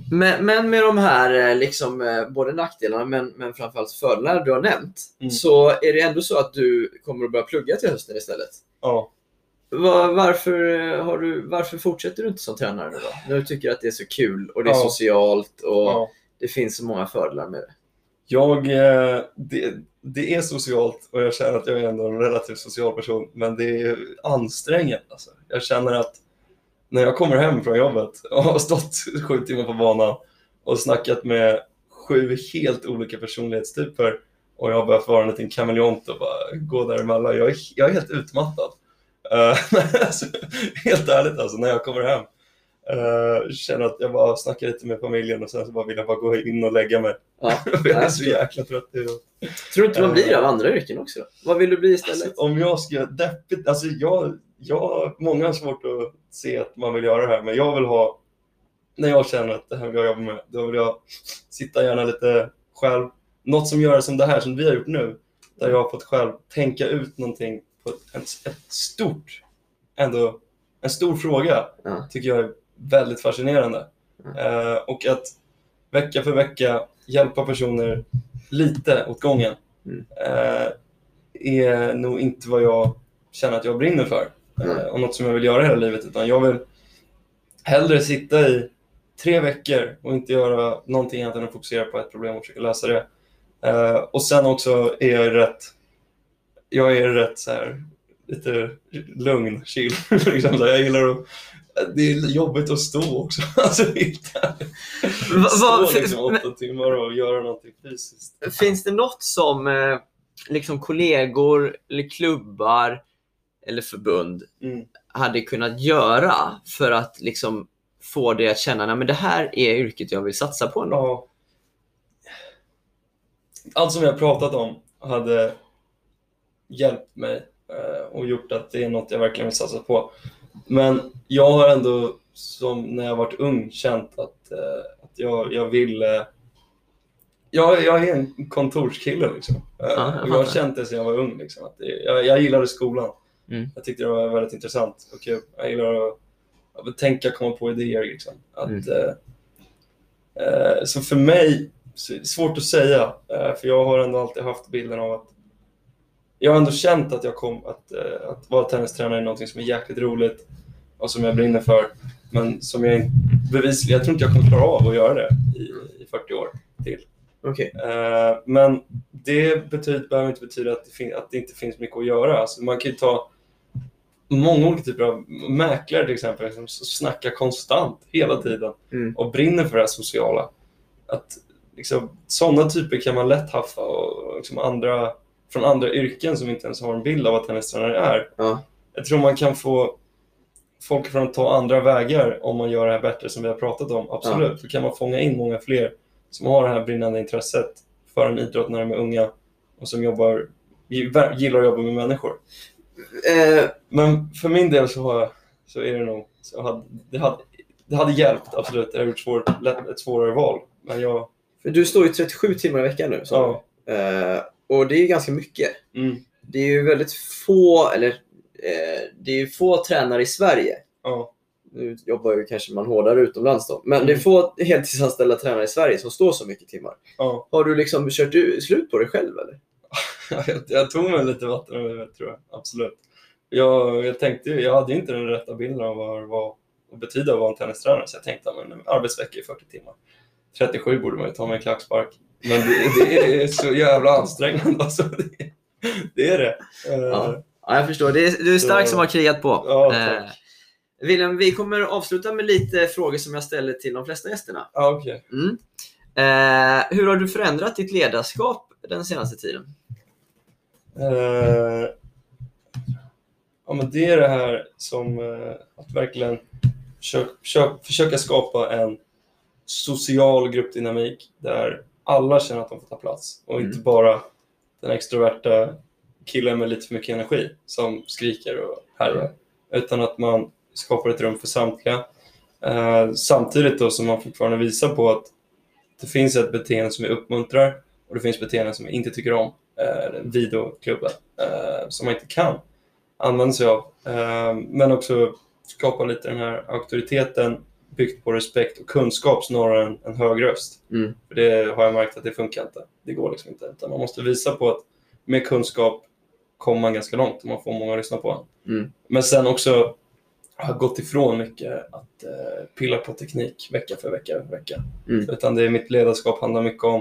Men, men med de här liksom, både nackdelarna men, men framförallt fördelarna du har nämnt, mm. så är det ändå så att du kommer att börja plugga till hösten istället. Ja. Var, varför, har du, varför fortsätter du inte som tränare nu då? När du tycker att det är så kul och det är ja. socialt och ja. det finns så många fördelar med det. Jag, det, det är socialt och jag känner att jag är ändå en relativt social person, men det är ansträngande. Alltså. Jag känner att när jag kommer hem från jobbet och har stått sju timmar på banan och snackat med sju helt olika personlighetstyper och jag har börjat vara en liten kameleont och bara gå däremellan. Jag är, jag är helt utmattad. Uh, alltså, helt ärligt alltså, när jag kommer hem. Uh, känner att jag bara snackar lite med familjen och sen så bara vill jag bara gå in och lägga mig. Ja, jag är så jäkla trött. Tror du inte man blir av andra yrken också då? Vad vill du bli istället? Alltså, om jag ska deppigt, alltså jag, jag många har svårt att se att man vill göra det här, men jag vill ha, när jag känner att det här vill jag jobba med, då vill jag sitta gärna lite själv. Något som gör det som det här som vi har gjort nu, där jag har fått själv tänka ut någonting på ett, ett stort, ändå en stor fråga, ja. Tycker jag är väldigt fascinerande. Mm. Uh, och att vecka för vecka hjälpa personer lite åt gången mm. uh, är nog inte vad jag känner att jag brinner för. Mm. Uh, och något som jag vill göra hela livet. Utan jag vill hellre sitta i tre veckor och inte göra någonting annat än att fokusera på ett problem och försöka lösa det. Uh, och sen också är jag rätt jag är rätt så här lite lugn, chill. liksom, jag gillar att det är jobbigt att stå också. Alltså, stå liksom åtta timmar och göra någonting fysiskt. Finns det något som eh, liksom kollegor eller klubbar eller förbund mm. hade kunnat göra för att liksom få det att känna att det här är yrket jag vill satsa på ändå? Ja. Allt som jag pratat om hade hjälpt mig eh, och gjort att det är något jag verkligen vill satsa på. Men jag har ändå, som när jag varit ung, känt att, eh, att jag, jag vill... Eh, jag, jag är en kontorskille liksom. Eh, ja, jag, jag har känt det sedan jag var ung. Liksom, att det, jag, jag gillade skolan. Mm. Jag tyckte det var väldigt intressant och kul. Jag gillar att, att tänka, komma på idéer. Liksom. Att, mm. eh, eh, så för mig, så är det svårt att säga. Eh, för jag har ändå alltid haft bilden av att jag har ändå känt att jag kom att, uh, att vara tennistränare är något som är jäkligt roligt och som jag brinner för, men som jag bevisligen, jag tror inte jag kommer klara av att göra det i, i fyrtio år till. Okay. Uh, men det betyder, behöver inte betyda att det, fin- att det inte finns mycket att göra. Alltså, man kan ju ta många olika typer av mäklare till exempel som snackar konstant hela tiden mm. och brinner för det här sociala. Att liksom, sådana typer kan man lätt haffa och liksom andra från andra yrken som inte ens har en bild av vad tennistränare är. Ja. Jag tror man kan få folk från att ta andra vägar om man gör det här bättre som vi har pratat om. Absolut. Ja. För kan man fånga in många fler som har det här brinnande intresset för en idrott när de är unga och som jobbar, gillar att jobba med människor. Eh. Men för min del så, har jag, så är det nog så hade, det, hade, det hade hjälpt, absolut. Det har gjort svår, ett svårare val. Men jag... För du står ju trettiosju timmar i veckan nu. Så. Ja. Eh. Och det är ju ganska mycket. Mm. Det är ju väldigt få, eller eh, det är ju få tränare i Sverige. Ja. Nu jobbar ju kanske man hårdare utomlands då. Men mm. det är få heltidsanställda tränare i Sverige som står så mycket timmar. Ja. Har du liksom kört du, slut på dig själv eller? jag, jag tog mig lite vatten över det, tror jag. Absolut. Jag, jag tänkte jag hade inte den rätta bilden av vad, vad, vad betyder att vara en tennistränare. Så jag tänkte att en arbetsvecka i fyrtio timmar. trettiosju borde man ju ta med en klackspark. Men det, det är så jävla ansträngande. Alltså. Det, det är det. Ja, ja jag förstår. Det är, du är stark så, som har krigat på. Ja, tack. Eh, William, vi kommer avsluta med lite frågor som jag ställer till de flesta gästerna. Ja, okej. Okay. Mm. Eh, hur har du förändrat ditt ledarskap den senaste tiden? Eh, ja, men det är det här som eh, att verkligen försöka, försöka, försöka skapa en social gruppdynamik där alla känner att de får ta plats och inte mm. bara den extroverta killen med lite för mycket energi som skriker och härjar, utan att man skapar ett rum för samtliga. Eh, samtidigt då som man fortfarande visar på att det finns ett beteende som vi uppmuntrar och det finns beteenden som vi inte tycker om. Eh, videoklubben eh, som man inte kan använda sig av. Eh, men också skapa lite den här auktoriteten byggt på respekt och kunskap snarare än en hög röst. Mm. För det har jag märkt att det funkar inte. Det går liksom inte. Utan man måste visa på att med kunskap kommer man ganska långt och man får många att lyssna på en. Mm. Men sen också har gått ifrån mycket att eh, pilla på teknik vecka för vecka för vecka. Mm. Utan det är mitt ledarskap handlar mycket om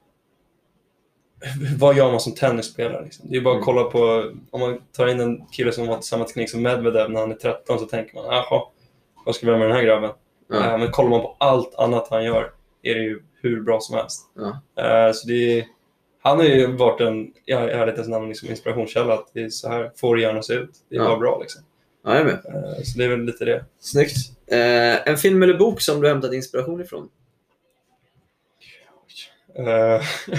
vad gör man som tennisspelare liksom? Det är bara att kolla på, om man tar in en kille som har samma teknik som Medvedev när han är tretton, så tänker man, jaha, vad ska vi göra med den här grabben? Ja. Uh, men kollar man på allt annat han gör är det ju hur bra som helst. Ja. Uh, så det är, han har ju varit en, i ärlighetens namn, liksom inspirationskälla, att det är så här får det gärna se ut. Det är Ja. bara bra liksom. Ja, jag är med. Uh, så det är väl lite det. Snyggt. Eh, en film eller bok som du har hämtat inspiration ifrån? Uh,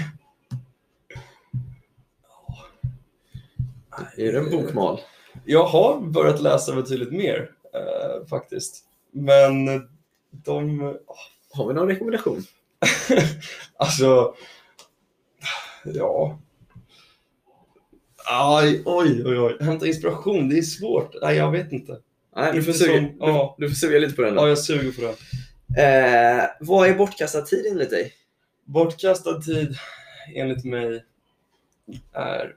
Är det en bokmal? Jag har börjat läsa betydligt mer uh, faktiskt. Men de... Har vi någon rekommendation? Alltså... Ja... Aj, oj, oj, oj. Hämta inspiration, det är svårt. Nej, jag vet inte. Nej, du får, Inte suga, som- du, ja. du får suga lite på den då. Ja, jag suger på det. Eh, vad är bortkastad tid enligt dig? Bortkastad tid, enligt mig, är...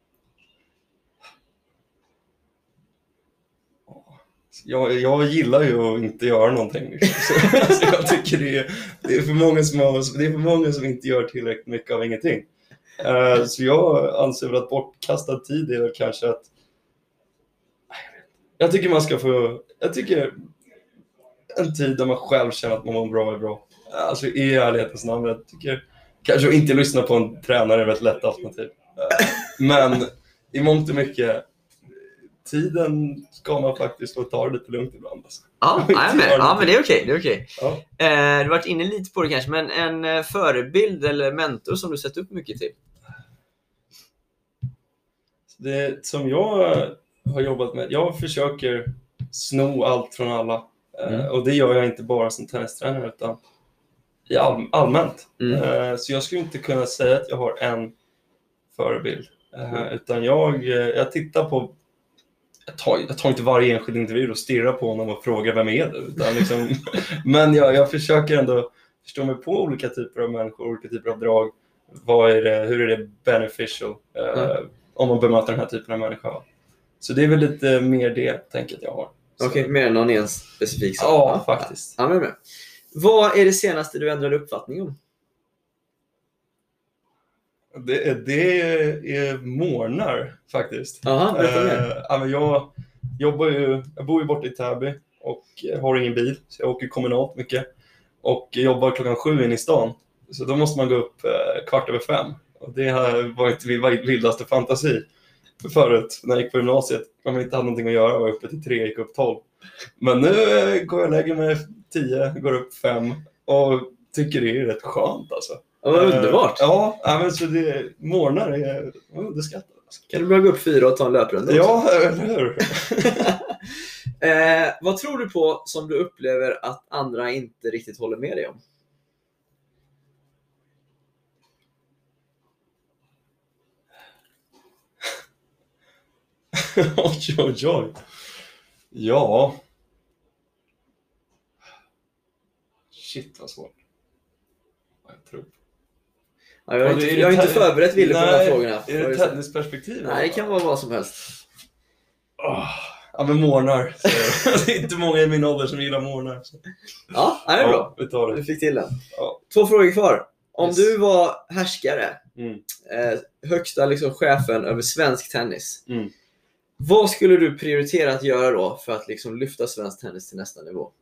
Jag, jag gillar ju att inte göra någonting. Liksom. Så, alltså, jag tycker det är, det, är för många som har, det är för många som inte gör tillräckligt mycket av ingenting. Uh, så jag anser väl att bortkastad tid är väl kanske att... Jag tycker man ska få... Jag tycker en tid där man själv känner att man mår bra är bra. Alltså i ärlighetens namn. Jag tycker kanske inte lyssna på en tränare är ett lätt alternativ. Uh, men i mångt och mycket... Tiden ska man faktiskt få ta det lite lugnt ibland. Alltså. Ja, nej, men, ja, men det är okej. Det är okej. Ja. Eh, du har varit inne lite på det kanske, men en eh, förebild eller mentor som du sett upp mycket till? Det som jag har jobbat med, jag försöker sno allt från alla. Mm. Eh, och det gör jag inte bara som tennistränare utan i all, allmänt. Mm. Eh, så jag skulle inte kunna säga att jag har en förebild. Eh, Mm. utan jag, jag tittar på Jag tar, jag tar inte varje enskild individ och stirrar på honom och frågar vem är du? Utan liksom, men jag, jag försöker ändå förstå mig på olika typer av människor, olika typer av drag. Vad är det, hur är det beneficial eh, Mm. om man bemöter den här typen av människa? Så det är väl lite mer det tänket jag har. Så- Okej, mer än någon en specifik sak. Ja, faktiskt. Ja, men jag är med. Vad är det senaste du ändrade uppfattning om? Det, är- det är månar faktiskt. Jaha, berätta mer. Eh, ja, men jag, jobbar ju, jag bor ju borta i Täby och har ingen bil. Så jag åker kommunalt mycket. Och jobbar klockan sju in i stan. Så då måste man gå upp eh, kvart över fem. Och det här var inte min vildaste fantasi. För förut, när jag gick på gymnasiet, om jag inte hade någonting att göra, var jag uppe till tre, gick upp tolv. Men nu eh, går jag och lägger mig tio, går upp fem och tycker det är rätt skönt alltså. Ja, vad underbart. Eh, ja, ja, men så det, morgnar är underskattat. Kan du börja gå upp fyra och ta en löprunda? Ja, eller hur? eh, vad tror du på som du upplever att andra inte riktigt håller med dig om? oj, oj, oj. Ja. Shit, vad svårt. Jag tror. Ja, jag har Ja, inte, det är jag har det inte te- förberett Wille på de här Nej, frågorna. Är det tennisperspektiv? Nej, det kan vara vad som helst. Oh, ja, men morgnar. Så det är inte många i min ålder som gillar morgnar. Så. Ja, det är bra. Ja, vi tar Du det. fick till den. Ja. Två frågor kvar. Om Yes. du var härskare, Mm. eh, högsta liksom chefen över svensk tennis, Mm. vad skulle du prioritera att göra då för att liksom lyfta svensk tennis till nästa nivå?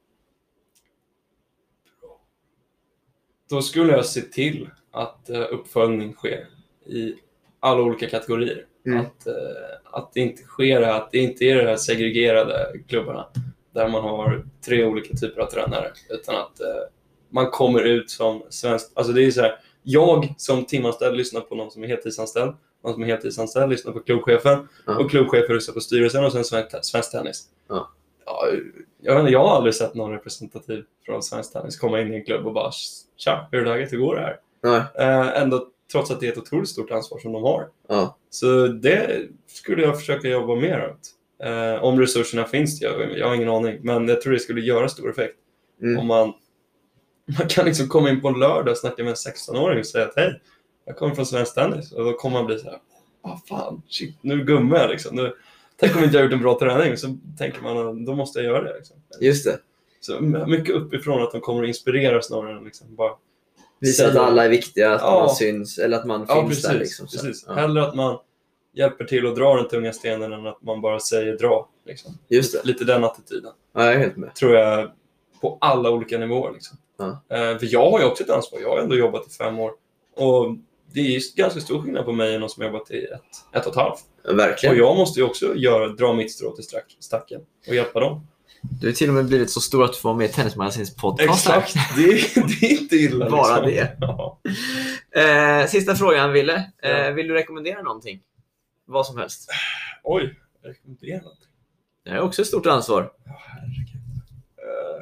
Då skulle jag se till att uh, uppföljning sker i alla olika kategorier. Mm. Att, uh, att det inte sker, att det inte är de här segregerade klubbarna där man har tre olika typer av tränare, utan att uh, man kommer ut som svensk. Alltså det är så här, jag som timanställd lyssnar på någon som är heltidsanställd, någon som är heltidsanställd lyssnar på klubbchefen, Ja. och klubbchefen lyssnar på styrelsen och sen svensk, svensk tennis. Ja. Ja, jag, vet inte, jag har aldrig sett någon representativ från svensk tennis komma in i en klubb och bara tja, hur är läget, hur går det här? Nej. Eh, ändå, trots att det är ett otroligt stort ansvar som de har. Ja. Så det skulle jag försöka jobba mer åt. Eh, om resurserna finns, jag, jag har ingen aning. Men jag tror det skulle göra stor effekt. Mm. Och man, man kan liksom komma in på en lördag och snacka med en sexton-åring och säga att hej, jag kommer från Svensk Tennis. Och då kommer man bli så här, vad fan, shit, nu gummar jag liksom. Nu, tänk om inte jag har gjort en bra träning, så tänker man, då måste jag göra det. Liksom. Just det. Så mycket uppifrån att de kommer att inspirera snarare än liksom bara... Visa att alla är viktiga, att ja. man syns, eller att man ja, finns precis, där. Liksom, precis. Ja. Hellre att man hjälper till att dra den tunga stenen än att man bara säger dra. Liksom. Just det. Lite den attityden. Ja, jag är helt med. Tror jag på alla olika nivåer. Liksom. Ja. Eh, för jag har ju också ett ansvar. Jag har ändå jobbat i fem år. Och det är ganska stor skillnad på mig och någon som har jobbat i ett, ett och ett halvt. Ja, verkligen. Och jag måste ju också göra, dra mitt strå till stacken och hjälpa dem. Du har till och med blivit så stor att du får med i Tennismagasinets podcast. Exakt, det är, det är inte illa. Bara liksom. det. Ja. Eh, sista frågan, Ville. Eh, Ja. Vill du rekommendera någonting? Vad som helst. Oj, jag rekommenderar någonting. Det är också ett stort ansvar. Ja, herregud. Uh,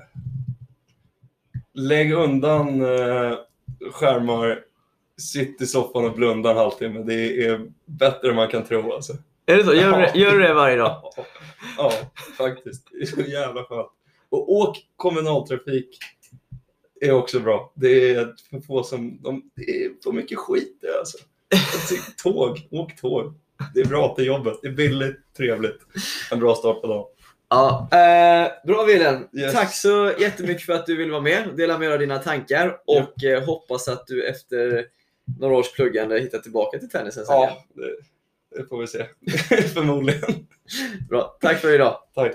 lägg undan uh, skärmar, sitt i soffan och blunda en halvtimme. Det är bättre än man kan tro. Alltså. Är det så? Gör, Ja. du, gör du det varje dag? Ja, ja, faktiskt. Det är så jävla skönt. Och åk kommunaltrafik är också bra. Det är för få som... De, det är för mycket skit det, alltså. Tåg, åk tåg. Det är bra till jobbet. Det är billigt, trevligt. En bra start på dagen. Ja, eh, bra Wilhelm. Yes. Tack så jättemycket för att du vill vara med och dela med dig av dina tankar. Och eh, hoppas att du efter några års pluggande hittar tillbaka till tennisen sen. Ja, det, det får vi se. Förmodligen. Bra, tack för idag. Tack.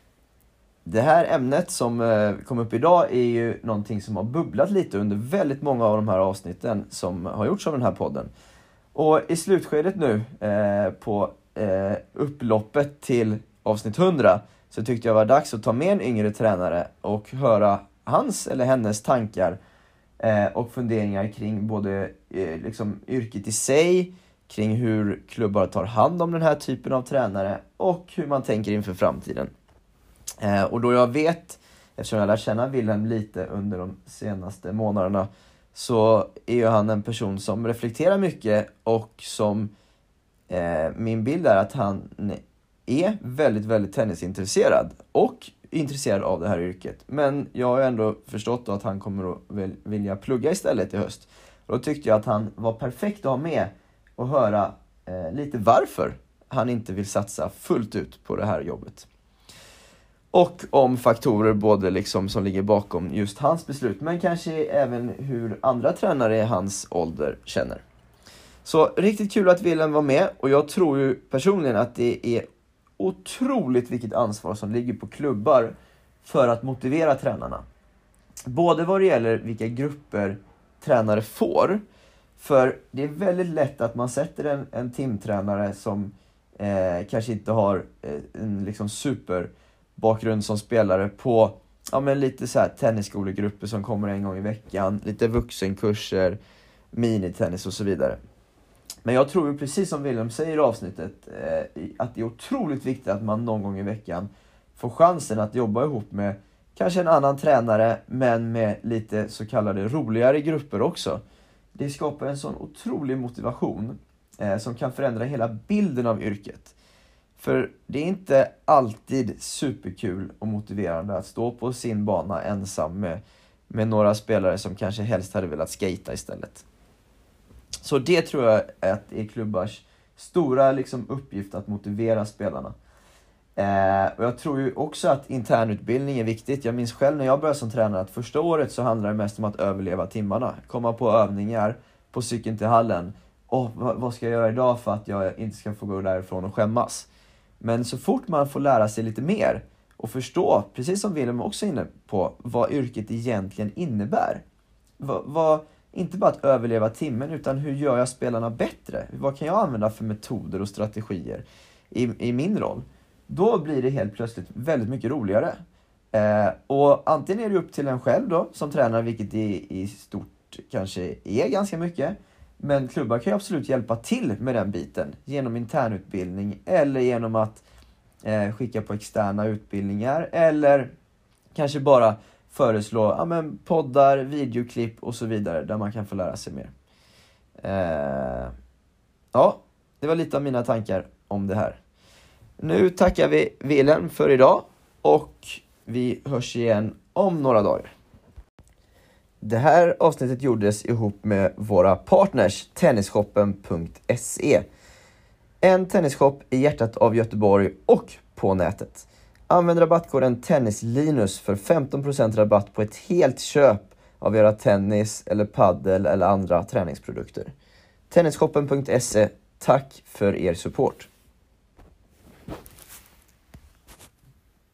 Det här ämnet som eh, kom upp idag är ju någonting som har bubblat lite under väldigt många av de här avsnitten som har gjorts av den här podden. Och i slutskedet nu eh, på eh, upploppet till avsnitt hundra så tyckte jag var dags att ta med en yngre tränare och höra hans eller hennes tankar eh, och funderingar kring både eh, liksom yrket i sig, kring hur klubbar tar hand om den här typen av tränare och hur man tänker inför framtiden. Eh, och då jag vet, eftersom jag lär känna Wilhelm lite under de senaste månaderna, så är ju han en person som reflekterar mycket och som eh, min bild är att han är väldigt, väldigt tennisintresserad och intresserad av det här yrket. Men jag har ändå förstått att han kommer att vilja plugga istället i höst. Och då tyckte jag att han var perfekt att ha med och höra eh, lite varför han inte vill satsa fullt ut på det här jobbet. Och om faktorer både liksom som ligger bakom just hans beslut, men kanske även hur andra tränare i hans ålder känner. Så riktigt kul att Wilhelm var med, och jag tror ju personligen att det är otroligt vilket ansvar som ligger på klubbar för att motivera tränarna. Både vad det gäller vilka grupper tränare får, för det är väldigt lätt att man sätter en, en timtränare som eh, kanske inte har eh, en liksom super bakgrund som spelare på ja, men lite så här tennisskolegrupper som kommer en gång i veckan, lite vuxenkurser, minitennis och så vidare. Men jag tror ju precis som Wilhelm säger i avsnittet eh, att det är otroligt viktigt att man någon gång i veckan får chansen att jobba ihop med kanske en annan tränare, men med lite så kallade roligare grupper också. Det skapar en sån otrolig motivation eh, som kan förändra hela bilden av yrket. För det är inte alltid superkul och motiverande att stå på sin bana ensam med, med några spelare som kanske helst hade velat skata istället. Så det tror jag att är klubbars stora liksom, uppgift att motivera spelarna. Eh, och jag tror ju också att internutbildning är viktigt. Jag minns själv när jag började som tränare att första året så handlade det mest om att överleva timmarna. Komma på övningar på cykeln till hallen. Och vad, vad ska jag göra idag för att jag inte ska få gå därifrån och skämmas? Men så fort man får lära sig lite mer och förstå, precis som Wilhelm också är inne på, vad yrket egentligen innebär. Vad, vad, inte bara att överleva timmen, utan hur gör jag spelarna bättre? Vad kan jag använda för metoder och strategier i, i min roll? Då blir det helt plötsligt väldigt mycket roligare. Eh, och antingen är det upp till en själv då, som tränare, vilket i, i stort kanske är ganska mycket. Men klubbar kan ju absolut hjälpa till med den biten genom internutbildning eller genom att eh, skicka på externa utbildningar eller kanske bara föreslå ja, men poddar, videoklipp och så vidare där man kan få lära sig mer. Eh, ja, det var lite av mina tankar om det här. Nu tackar vi Wilhelm för idag och vi hörs igen om några dagar. Det här avsnittet gjordes ihop med våra partners tennisshoppen punkt se. En tennisshop i hjärtat av Göteborg och på nätet. Använd rabattkoden TennisLinus för femton procent rabatt på ett helt köp av era tennis eller paddel eller andra träningsprodukter. tennisshoppen punkt se, tack för er support.